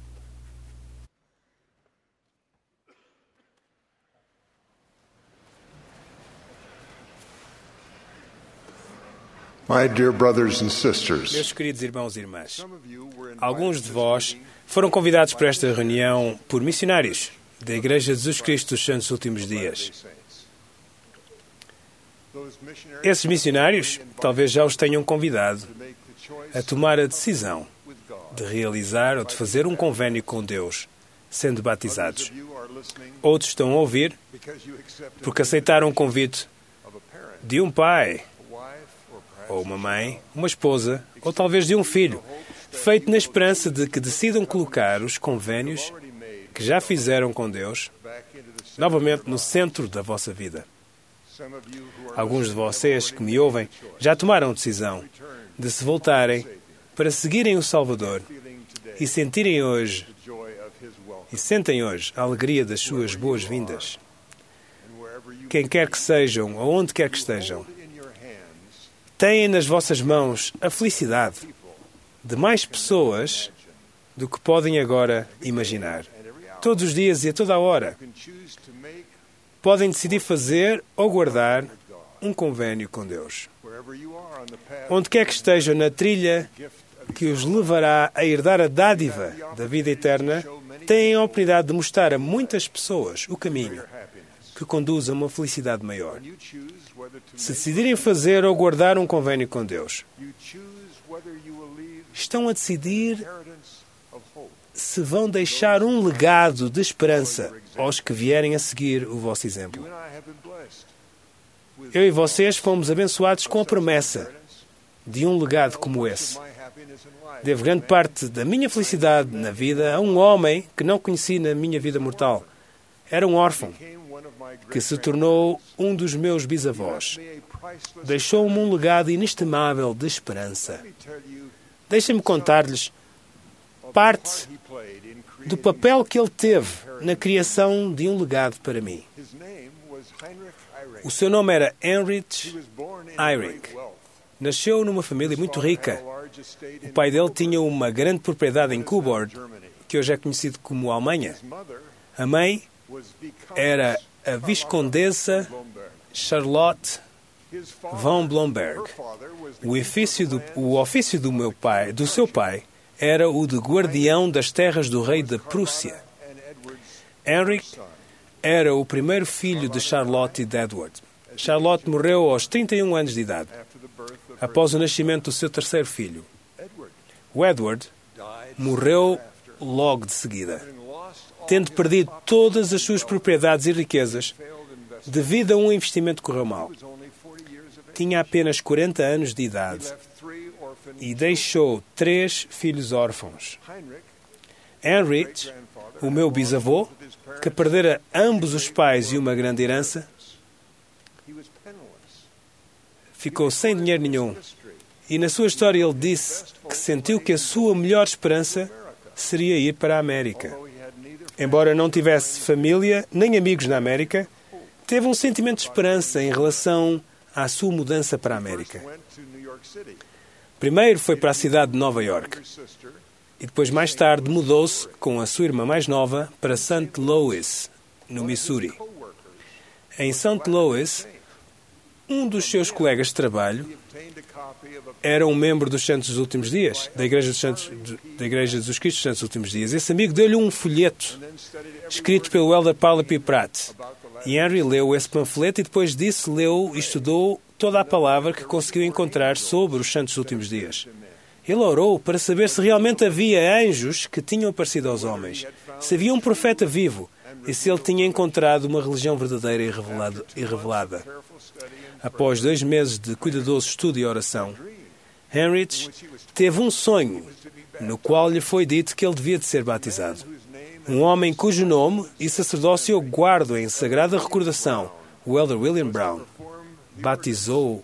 Speaker 11: My dear brothers and sisters,
Speaker 7: Meus queridos irmãos e irmãs, alguns de vós foram convidados para esta reunião por missionários da Igreja de Jesus Cristo dos Santos Últimos Dias. Esses missionários talvez já os tenham convidado a tomar a decisão de realizar ou de fazer um convênio com Deus, sendo batizados. Outros estão a ouvir porque aceitaram o convite de um pai, ou uma mãe, uma esposa, ou talvez de um filho, feito na esperança de que decidam colocar os convênios que já fizeram com Deus novamente no centro da vossa vida. Alguns de vocês que me ouvem já tomaram a decisão de se voltarem para seguirem o Salvador e sentirem hoje e sentem hoje a alegria das suas boas-vindas. Quem quer que sejam, aonde quer que estejam, têm nas vossas mãos a felicidade de mais pessoas do que podem agora imaginar. Todos os dias e a toda a hora, podem decidir fazer ou guardar um convênio com Deus. Onde quer que estejam na trilha que os levará a herdar a dádiva da vida eterna, têm a oportunidade de mostrar a muitas pessoas o caminho que conduz a uma felicidade maior. Se decidirem fazer ou guardar um convênio com Deus, estão a decidir se vão deixar um legado de esperança aos que vierem a seguir o vosso exemplo. Eu e vocês fomos abençoados com a promessa de um legado como esse. Devo grande parte da minha felicidade na vida a um homem que não conheci na minha vida mortal. Era um órfão que se tornou um dos meus bisavós. Deixou-me um legado inestimável de esperança. Deixem-me contar-lhes parte do papel que ele teve na criação de um legado para mim. O seu nome era Heinrich Eyring. Nasceu numa família muito rica. O pai dele tinha uma grande propriedade em Coburg, que hoje é conhecido como Alemanha. A mãe era a Viscondessa Charlotte von Blomberg. O ofício do, o ofício do meu pai, do seu pai, era o de guardião das terras do rei da Prússia. Henrik era o primeiro filho de Charlotte e de Edward. Charlotte morreu aos trinta e um anos de idade, após o nascimento do seu terceiro filho. O Edward morreu logo de seguida, tendo perdido todas as suas propriedades e riquezas devido a um investimento que correu mal. Tinha apenas quarenta anos de idade e deixou três filhos órfãos. Heinrich, o meu bisavô, que perdera ambos os pais e uma grande herança, ficou sem dinheiro nenhum. E na sua história ele disse que sentiu que a sua melhor esperança seria ir para a América. Embora não tivesse família nem amigos na América, teve um sentimento de esperança em relação à sua mudança para a América. Primeiro foi para a cidade de Nova York e depois, mais tarde, mudou-se com a sua irmã mais nova para Saint Louis, no Missouri. Em Saint Louis, um dos seus colegas de trabalho era um membro dos Santos dos Últimos Dias, da Igreja, dos Santos, da Igreja de Jesus Cristo dos Santos dos Últimos Dias. Esse amigo deu-lhe um folheto escrito pelo Elder Paula P. Pratt. E Henry leu esse panfleto e depois disso leu e estudou toda a palavra que conseguiu encontrar sobre os Santos dos Últimos Dias. Ele orou para saber se realmente havia anjos que tinham aparecido aos homens, se havia um profeta vivo e se ele tinha encontrado uma religião verdadeira e revelada. E revelada. Após dois meses de cuidadoso estudo e oração, Heinrich teve um sonho no qual lhe foi dito que ele devia de ser batizado. Um homem cujo nome e sacerdócio eu guardo em sagrada recordação, o Elder William Brown, batizou-o.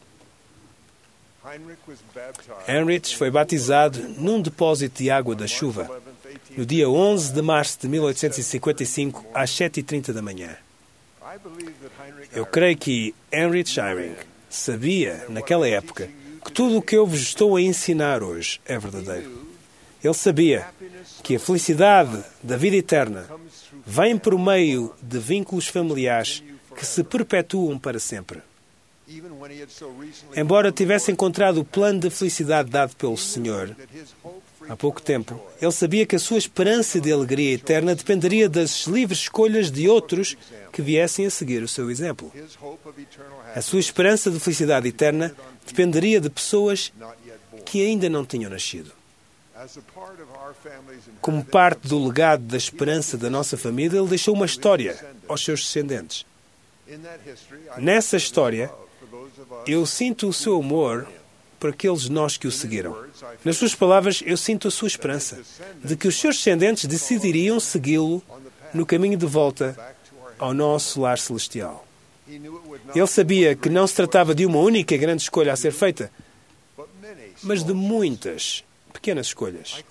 Speaker 7: Heinrich foi batizado num depósito de água da chuva, no dia onze de março de mil oitocentos e cinquenta e cinco, às sete e trinta da manhã. Eu creio que Heinrich Eyring sabia, naquela época, que tudo o que eu vos estou a ensinar hoje é verdadeiro. Ele sabia que a felicidade da vida eterna vem por meio de vínculos familiares que se perpetuam para sempre. Embora tivesse encontrado o plano de felicidade dado pelo Senhor há pouco tempo, ele sabia que a sua esperança de alegria eterna dependeria das livres escolhas de outros que viessem a seguir o seu exemplo. A sua esperança de felicidade eterna dependeria de pessoas que ainda não tinham nascido. Como parte do legado da esperança da nossa família, ele deixou uma história aos seus descendentes. Nessa história, eu sinto o seu amor por aqueles nós que o seguiram. Nas suas palavras, eu sinto a sua esperança de que os seus descendentes decidiriam segui-lo no caminho de volta ao nosso lar celestial. Ele sabia que não se tratava de uma única grande escolha a ser feita, mas de muitas pequenas escolhas.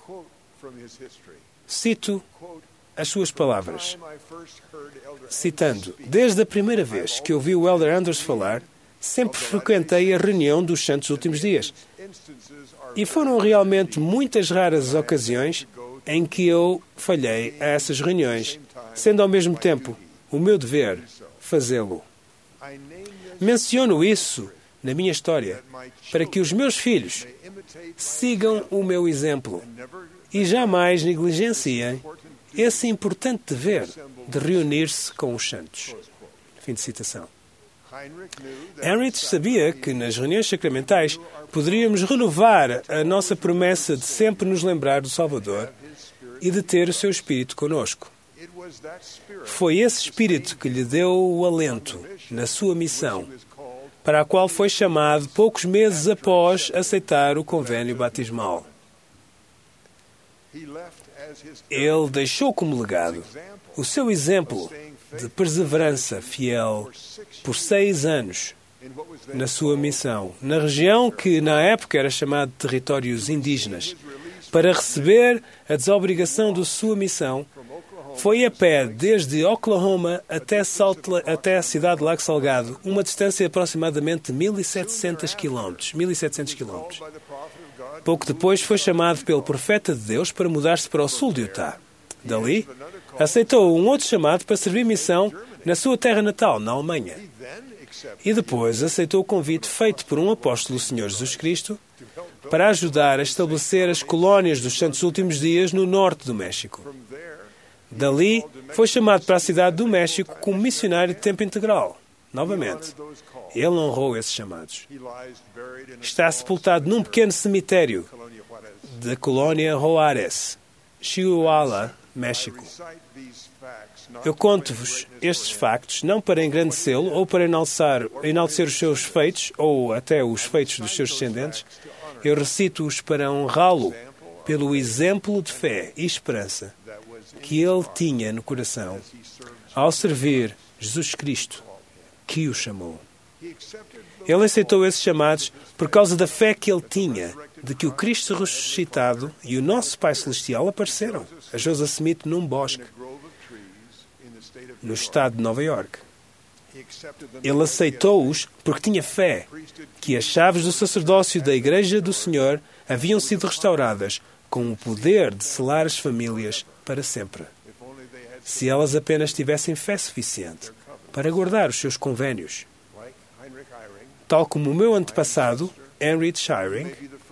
Speaker 7: Cito as suas palavras, citando: desde a primeira vez que ouvi o Elder Anders falar, sempre frequentei a reunião dos Santos Últimos Dias. E foram realmente muitas raras as ocasiões em que eu falhei a essas reuniões, sendo ao mesmo tempo o meu dever fazê-lo. Menciono isso na minha história para que os meus filhos sigam o meu exemplo e jamais negligenciem esse importante dever de reunir-se com os santos. Fim de citação. Heinrich sabia que nas reuniões sacramentais poderíamos renovar a nossa promessa de sempre nos lembrar do Salvador e de ter o seu Espírito conosco. Foi esse Espírito que lhe deu o alento na sua missão, para a qual foi chamado poucos meses após aceitar o convênio batismal. Ele deixou como legado o seu exemplo de perseverança fiel por seis anos na sua missão, na região que na época era chamada de territórios indígenas. Para receber a desobrigação da sua missão, foi a pé desde Oklahoma até, Salt, até a cidade de Lago Salgado, uma distância de aproximadamente mil e setecentos quilómetros. mil e setecentos quilómetros. Pouco depois foi chamado pelo profeta de Deus para mudar-se para o sul de Utah. Dali, aceitou um outro chamado para servir missão na sua terra natal, na Alemanha. E depois aceitou o convite feito por um apóstolo do Senhor Jesus Cristo para ajudar a estabelecer as colónias dos Santos Últimos Dias no norte do México. Dali, foi chamado para a cidade do México como missionário de tempo integral. Novamente, ele honrou esses chamados. Está sepultado num pequeno cemitério da colónia Juárez, Chihuahua, México. Eu conto-vos estes factos não para engrandecê-lo ou para enaltecer, enaltecer os seus feitos ou até os feitos dos seus descendentes. Eu recito-os para honrá-lo pelo exemplo de fé e esperança que ele tinha no coração ao servir Jesus Cristo, que o chamou. Ele aceitou esses chamados por causa da fé que ele tinha de que o Cristo ressuscitado e o nosso Pai Celestial apareceram a Joseph Smith num bosque, no estado de Nova Iorque. Ele aceitou-os porque tinha fé que as chaves do sacerdócio da Igreja do Senhor haviam sido restauradas com o poder de selar as famílias para sempre. Se elas apenas tivessem fé suficiente para guardar os seus convênios. Tal como o meu antepassado, Heinrich Eyring,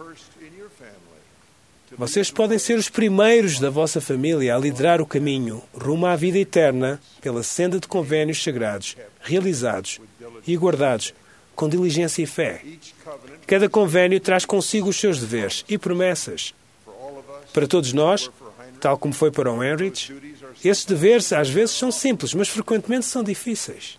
Speaker 7: vocês podem ser os primeiros da vossa família a liderar o caminho rumo à vida eterna pela senda de convênios sagrados, realizados e guardados com diligência e fé. Cada convênio traz consigo os seus deveres e promessas. Para todos nós, tal como foi para o Heinrich, esses deveres às vezes são simples, mas frequentemente são difíceis.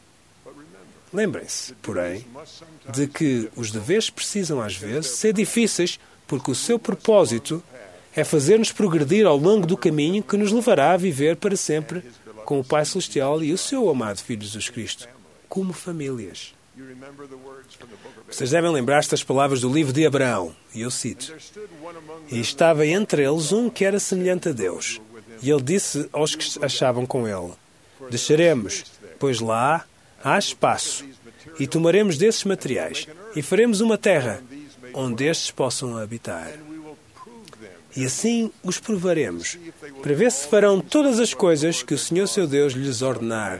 Speaker 7: Lembrem-se, porém, de que os deveres precisam às vezes ser difíceis porque o seu propósito é fazer-nos progredir ao longo do caminho que nos levará a viver para sempre com o Pai Celestial e o seu amado Filho Jesus Cristo, como famílias. Vocês devem lembrar-se das palavras do livro de Abraão, e eu cito: "E estava entre eles um que era semelhante a Deus, e ele disse aos que achavam com ele: Desceremos, pois lá há espaço, e tomaremos desses materiais, e faremos uma terra onde estes possam habitar. E assim os provaremos, para ver se farão todas as coisas que o Senhor seu Deus lhes ordenar.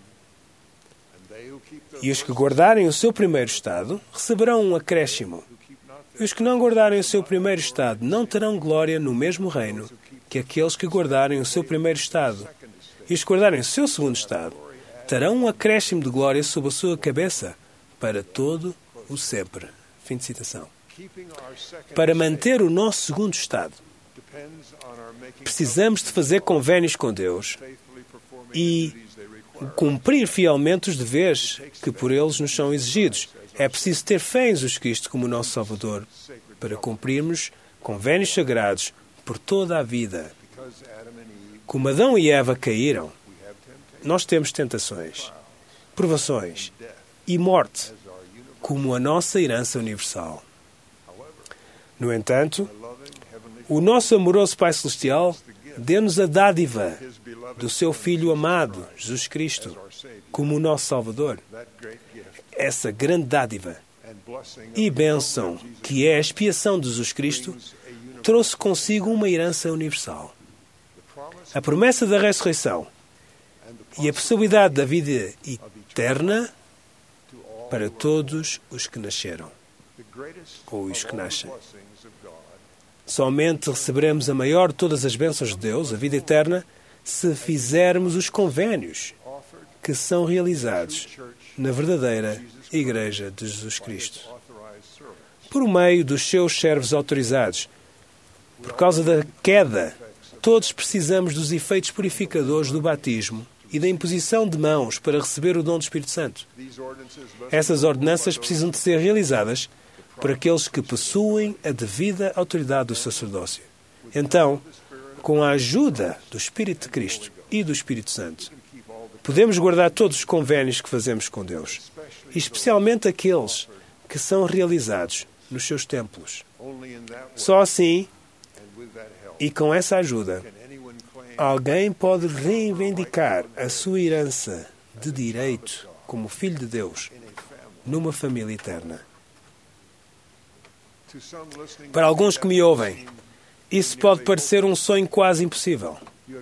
Speaker 7: E os que guardarem o seu primeiro estado receberão um acréscimo. E os que não guardarem o seu primeiro estado não terão glória no mesmo reino que aqueles que guardarem o seu primeiro estado. E os que guardarem o seu segundo estado terão um acréscimo de glória sobre a sua cabeça para todo o sempre." Fim de citação. Para manter o nosso segundo estado, precisamos de fazer convénios com Deus e cumprir fielmente os deveres que por eles nos são exigidos. É preciso ter fé em Jesus Cristo como nosso Salvador para cumprirmos convénios sagrados por toda a vida. Como Adão e Eva caíram, nós temos tentações, provações e morte como a nossa herança universal. No entanto, o nosso amoroso Pai Celestial deu-nos a dádiva do seu Filho amado, Jesus Cristo, como o nosso Salvador. Essa grande dádiva e bênção, que é a expiação de Jesus Cristo, trouxe consigo uma herança universal. A promessa da ressurreição e a possibilidade da vida eterna para todos os que nasceram, ou os que nascem. Somente receberemos a maior de todas as bênçãos de Deus, a vida eterna, se fizermos os convénios que são realizados na verdadeira Igreja de Jesus Cristo, por meio dos seus servos autorizados. Por causa da queda, todos precisamos dos efeitos purificadores do batismo e da imposição de mãos para receber o dom do Espírito Santo. Essas ordenanças precisam de ser realizadas por aqueles que possuem a devida autoridade do sacerdócio. Então, com a ajuda do Espírito de Cristo e do Espírito Santo, podemos guardar todos os convénios que fazemos com Deus, e especialmente aqueles que são realizados nos seus templos. Só assim, e com essa ajuda, alguém pode reivindicar a sua herança de direito como filho de Deus numa família eterna. Para alguns que me ouvem, isso pode parecer um sonho quase impossível.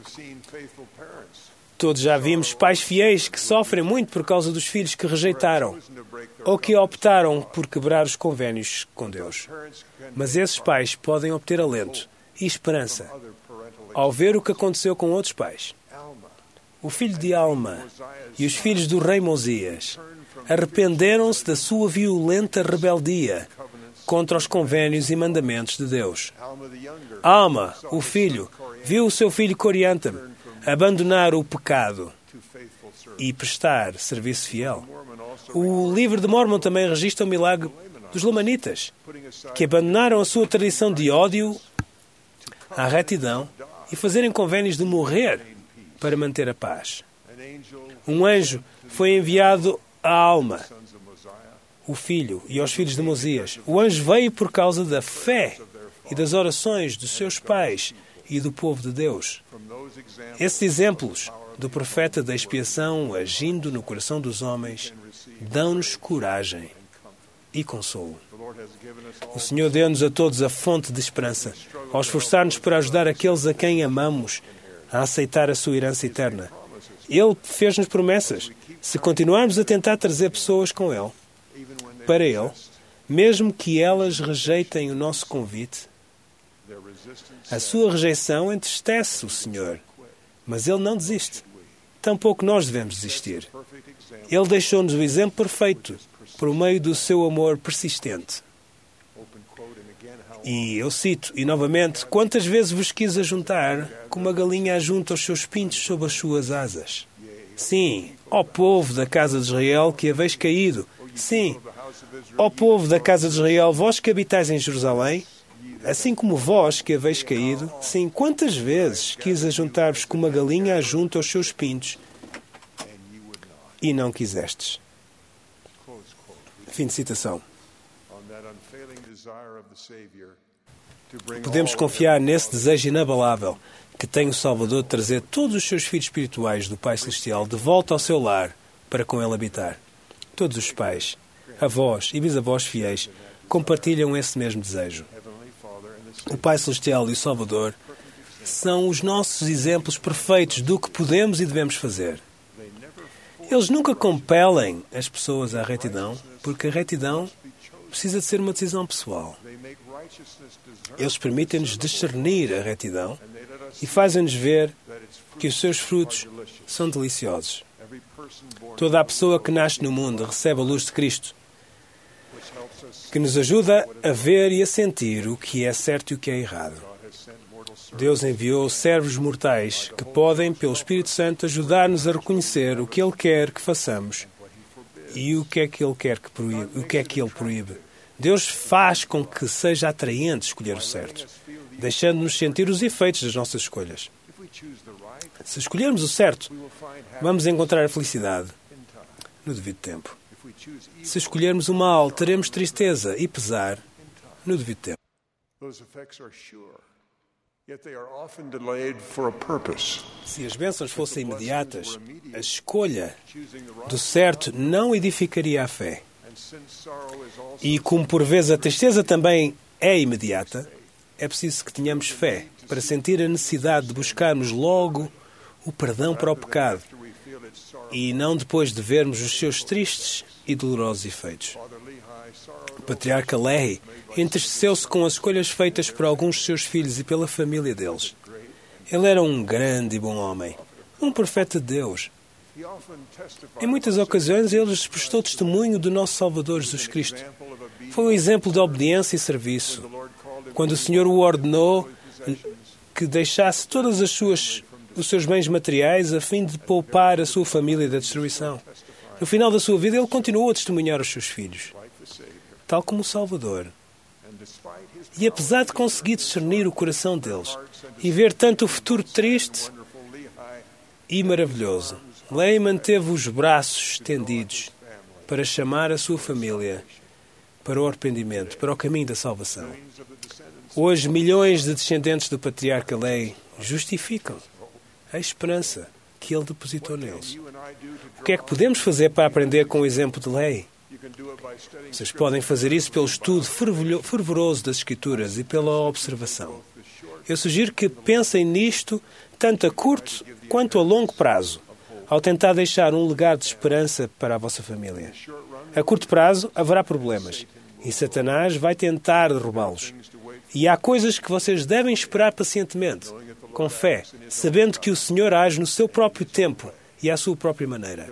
Speaker 7: Todos já vimos pais fiéis que sofrem muito por causa dos filhos que rejeitaram ou que optaram por quebrar os convénios com Deus. Mas esses pais podem obter alento e esperança ao ver o que aconteceu com outros pais. O filho de Alma e os filhos do rei Mosias arrependeram-se da sua violenta rebeldia contra os convénios e mandamentos de Deus. Alma, o filho, viu o seu filho Coriantum abandonar o pecado e prestar serviço fiel. O livro de Mormon também registra o milagre dos Lamanitas, que abandonaram a sua tradição de ódio à retidão e fazerem convénios de morrer para manter a paz. Um anjo foi enviado a Alma, o filho, e aos filhos de Mosias. O anjo veio por causa da fé e das orações dos seus pais e do povo de Deus. Esses exemplos do profeta da expiação agindo no coração dos homens dão-nos coragem e consolo. O Senhor deu-nos a todos a fonte de esperança, ao esforçar-nos para ajudar aqueles a quem amamos a aceitar a sua herança eterna. Ele fez-nos promessas. Se continuarmos a tentar trazer pessoas com Ele, para Ele, mesmo que elas rejeitem o nosso convite, a sua rejeição entristece o Senhor, mas Ele não desiste. Tampouco nós devemos desistir. Ele deixou-nos o exemplo perfeito por meio do seu amor persistente. E eu cito, e novamente, quantas vezes vos quis ajuntar, como a galinha ajunta os seus pintos sob as suas asas? Sim, ó povo da casa de Israel que haveis caído. Sim, ó povo da casa de Israel, vós que habitais em Jerusalém, Assim como vós que haveis caído, sim, quantas vezes quis ajuntar-vos como uma galinha ajunta os seus pintos, e não quisestes. Fim de citação. Podemos confiar nesse desejo inabalável que tem o Salvador de trazer todos os seus filhos espirituais do Pai Celestial de volta ao seu lar para com Ele habitar. Todos os pais, avós e bisavós fiéis compartilham esse mesmo desejo. O Pai Celestial e o Salvador são os nossos exemplos perfeitos do que podemos e devemos fazer. Eles nunca compelem as pessoas à retidão, porque a retidão precisa de ser uma decisão pessoal. Eles permitem-nos discernir a retidão e fazem-nos ver que os seus frutos são deliciosos. Toda a pessoa que nasce no mundo recebe a luz de Cristo, que nos ajuda a ver e a sentir o que é certo e o que é errado. Deus enviou servos mortais que podem, pelo Espírito Santo, ajudar-nos a reconhecer o que Ele quer que façamos e o que é que Ele quer que proíbe, o que é que Ele proíbe. Deus faz com que seja atraente escolher o certo, deixando-nos sentir os efeitos das nossas escolhas. Se escolhermos o certo, vamos encontrar a felicidade no devido tempo. Se escolhermos o mal, teremos tristeza e pesar no devido tempo. Se as bênçãos fossem imediatas, a escolha do certo não edificaria a fé. E como por vezes a tristeza também é imediata, é preciso que tenhamos fé para sentir a necessidade de buscarmos logo o perdão para o pecado e não depois de vermos os seus tristes e dolorosos efeitos. O patriarca Lehi entristeceu-se com as escolhas feitas por alguns de seus filhos e pela família deles. Ele era um grande e bom homem, um profeta de Deus. Em muitas ocasiões, ele lhes prestou testemunho do nosso Salvador Jesus Cristo. Foi um exemplo de obediência e serviço. Quando o Senhor o ordenou que deixasse todas as suas, os seus bens materiais a fim de poupar a sua família da destruição. No final da sua vida, ele continuou a testemunhar os seus filhos, tal como o Salvador. E apesar de conseguir discernir o coração deles e ver tanto o futuro triste e maravilhoso, Lehi manteve os braços estendidos para chamar a sua família para o arrependimento, para o caminho da salvação. Hoje, milhões de descendentes do patriarca Lehi justificam a esperança que ele depositou neles. O que é que podemos fazer para aprender com o exemplo de Lehi? Vocês podem fazer isso pelo estudo fervoroso das Escrituras e pela observação. Eu sugiro que pensem nisto tanto a curto quanto a longo prazo, ao tentar deixar um legado de esperança para a vossa família. A curto prazo haverá problemas e Satanás vai tentar derrubá-los. E há coisas que vocês devem esperar pacientemente, com fé, sabendo que o Senhor age no seu próprio tempo e à sua própria maneira.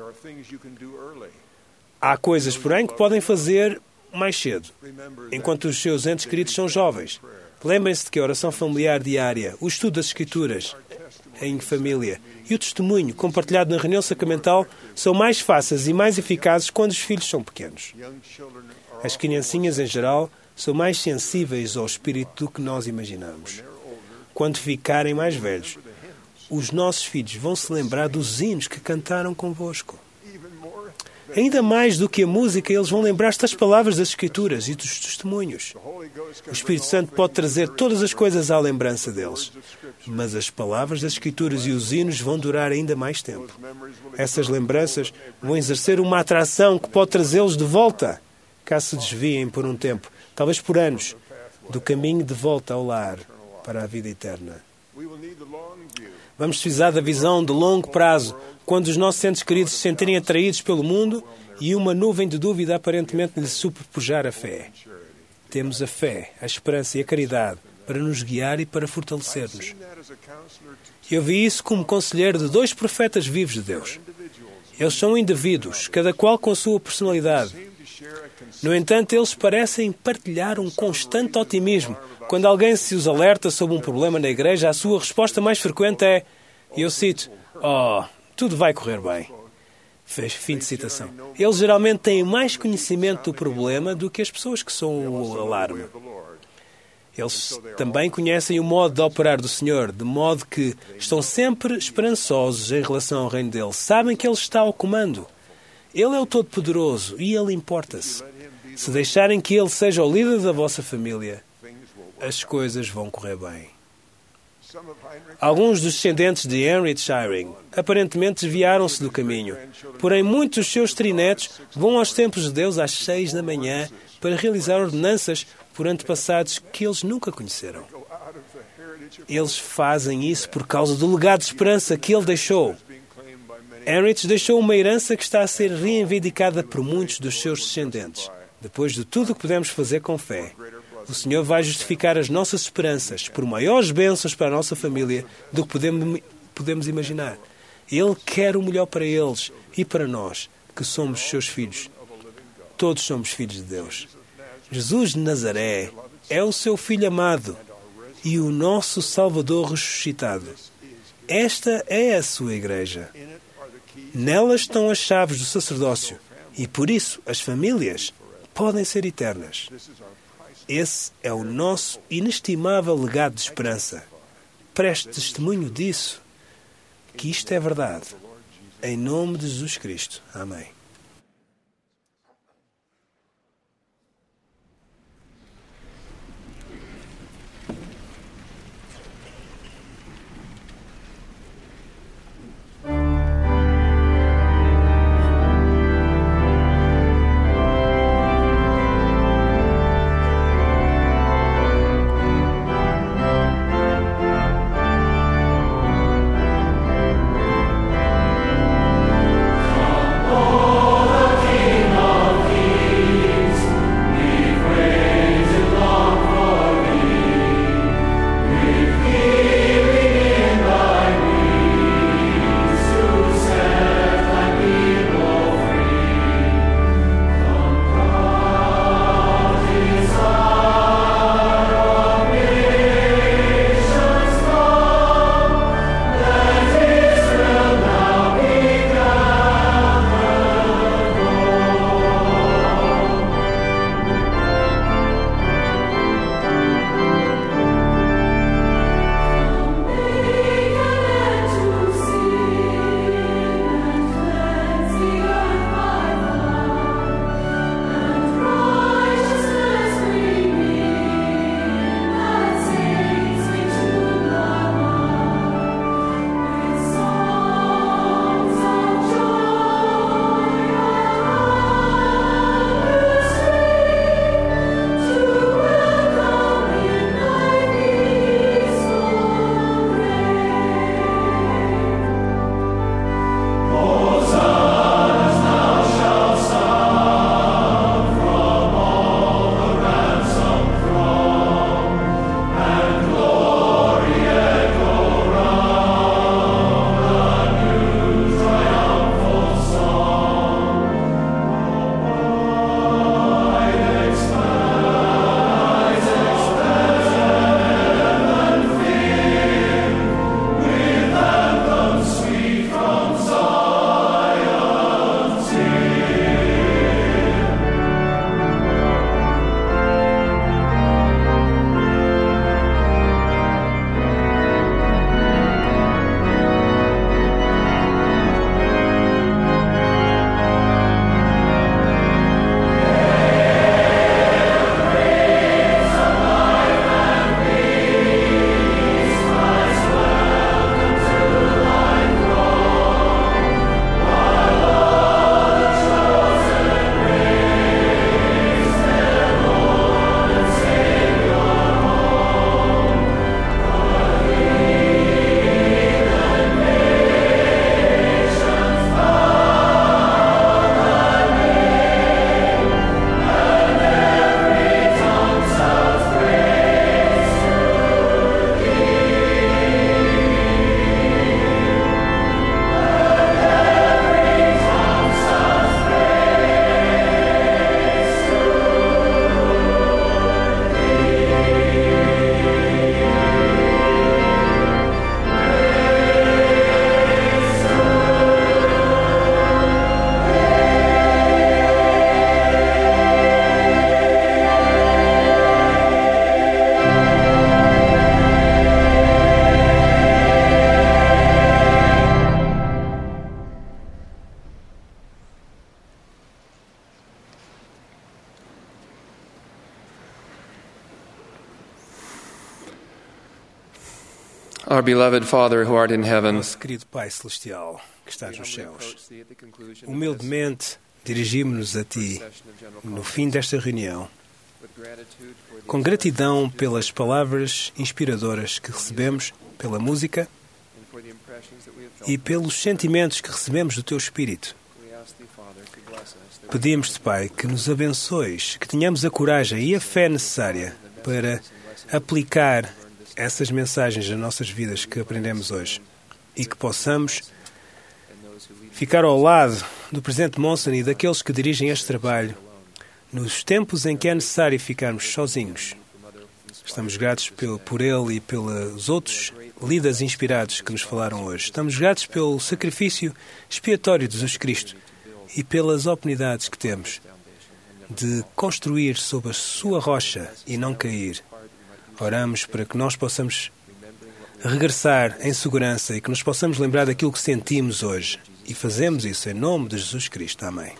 Speaker 7: Há coisas, porém, que podem fazer mais cedo, enquanto os seus entes queridos são jovens. Lembrem-se de que a oração familiar diária, o estudo das Escrituras em família e o testemunho compartilhado na reunião sacramental são mais fáceis e mais eficazes quando os filhos são pequenos. As criancinhas, em geral, são mais sensíveis ao Espírito do que nós imaginamos. Quando ficarem mais velhos, os nossos filhos vão se lembrar dos hinos que cantaram convosco. Ainda mais do que a música, eles vão lembrar-se das palavras das Escrituras e dos testemunhos. O Espírito Santo pode trazer todas as coisas à lembrança deles, mas as palavras das Escrituras e os hinos vão durar ainda mais tempo. Essas lembranças vão exercer uma atração que pode trazê-los de volta, caso se desviem por um tempo, talvez por anos, do caminho de volta ao lar para a vida eterna. Vamos precisar da visão de longo prazo, quando os nossos entes queridos se sentirem atraídos pelo mundo e uma nuvem de dúvida aparentemente lhes superpujar a fé. Temos a fé, a esperança e a caridade para nos guiar e para fortalecer-nos. Eu vi isso como conselheiro de dois profetas vivos de Deus. Eles são indivíduos, cada qual com a sua personalidade. No entanto, eles parecem partilhar um constante otimismo. Quando alguém se os alerta sobre um problema na igreja, a sua resposta mais frequente é, e eu cito, oh, tudo vai correr bem. Fim de citação. Eles geralmente têm mais conhecimento do problema do que as pessoas que são o alarme. Eles também conhecem o modo de operar do Senhor, de modo que estão sempre esperançosos em relação ao reino dele. Sabem que Ele está ao comando. Ele é o Todo-Poderoso e Ele importa-se. Se deixarem que Ele seja o líder da vossa família, as coisas vão correr bem. Alguns dos descendentes de Heinrich Eyring aparentemente desviaram-se do caminho, porém muitos dos seus trinetos vão aos templos de Deus às seis da manhã para realizar ordenanças por antepassados que eles nunca conheceram. Eles fazem isso por causa do legado de esperança que ele deixou. Heinrich deixou uma herança que está a ser reivindicada por muitos dos seus descendentes. Depois de tudo o que podemos fazer com fé, o Senhor vai justificar as nossas esperanças por maiores bênçãos para a nossa família do que podemos, podemos imaginar. Ele quer o melhor para eles e para nós, que somos seus filhos. Todos somos filhos de Deus. Jesus de Nazaré é o seu Filho amado e o nosso Salvador ressuscitado. Esta é a sua igreja. Nela estão as chaves do sacerdócio e, por isso, as famílias podem ser eternas. Esse é o nosso inestimável legado de esperança. Preste testemunho disso, que isto é verdade. Em nome de Jesus Cristo. Amém.
Speaker 12: Oh
Speaker 3: Our beloved Father who art in heaven,
Speaker 7: Nosso querido Pai Celestial, que estás nos céus, humildemente dirigimos-nos a Ti no fim desta reunião, com gratidão pelas palavras inspiradoras que recebemos, pela música e pelos sentimentos que recebemos do Teu Espírito. Pedimos-te, Pai, que nos abençoes, que tenhamos a coragem e a fé necessária para aplicar essas mensagens nas nossas vidas que aprendemos hoje e que possamos ficar ao lado do Presidente Monson e daqueles que dirigem este trabalho nos tempos em que é necessário ficarmos sozinhos. Estamos gratos por ele e pelos outros líderes inspirados que nos falaram hoje. Estamos gratos pelo sacrifício expiatório de Jesus Cristo e pelas oportunidades que temos de construir sobre a sua rocha e não cair. Oramos para que nós possamos regressar em segurança e que nos possamos lembrar daquilo que sentimos hoje. E fazemos isso em nome de Jesus Cristo. Amém.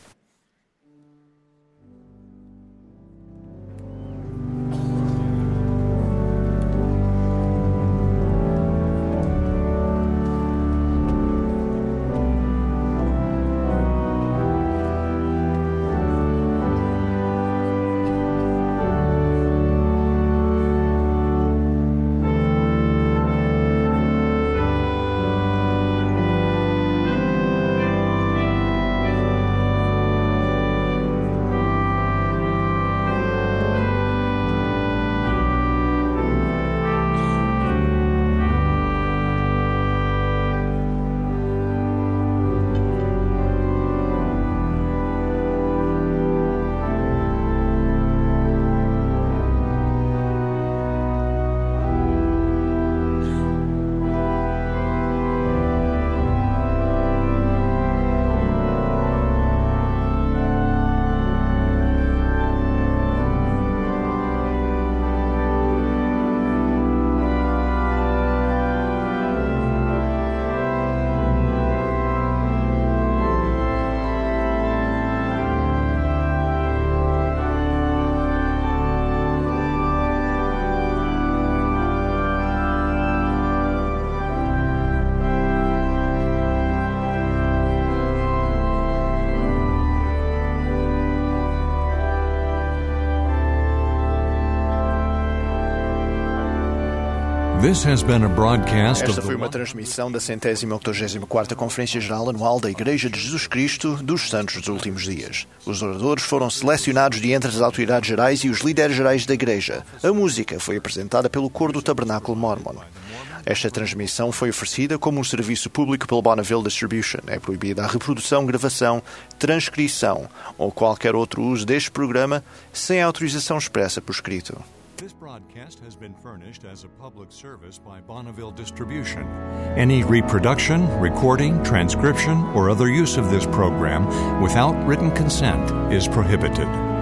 Speaker 1: This has been a broadcast
Speaker 2: Esta
Speaker 1: of
Speaker 2: foi
Speaker 1: the
Speaker 2: uma transmissão da centésima octogésima quarta Conferência Geral Anual da Igreja de Jesus Cristo dos Santos dos Últimos Dias. Os oradores foram selecionados de entre as autoridades gerais e os líderes gerais da Igreja. A música foi apresentada pelo Coro do Tabernáculo Mormon. Esta transmissão foi oferecida como um serviço público pelo Bonneville Distribution. É proibida a reprodução, gravação, transcrição ou qualquer outro uso deste programa sem autorização expressa por escrito.
Speaker 1: This broadcast has been furnished as a public service by Bonneville Distribution. Any reproduction, recording, transcription, or other use of this program without written consent is prohibited.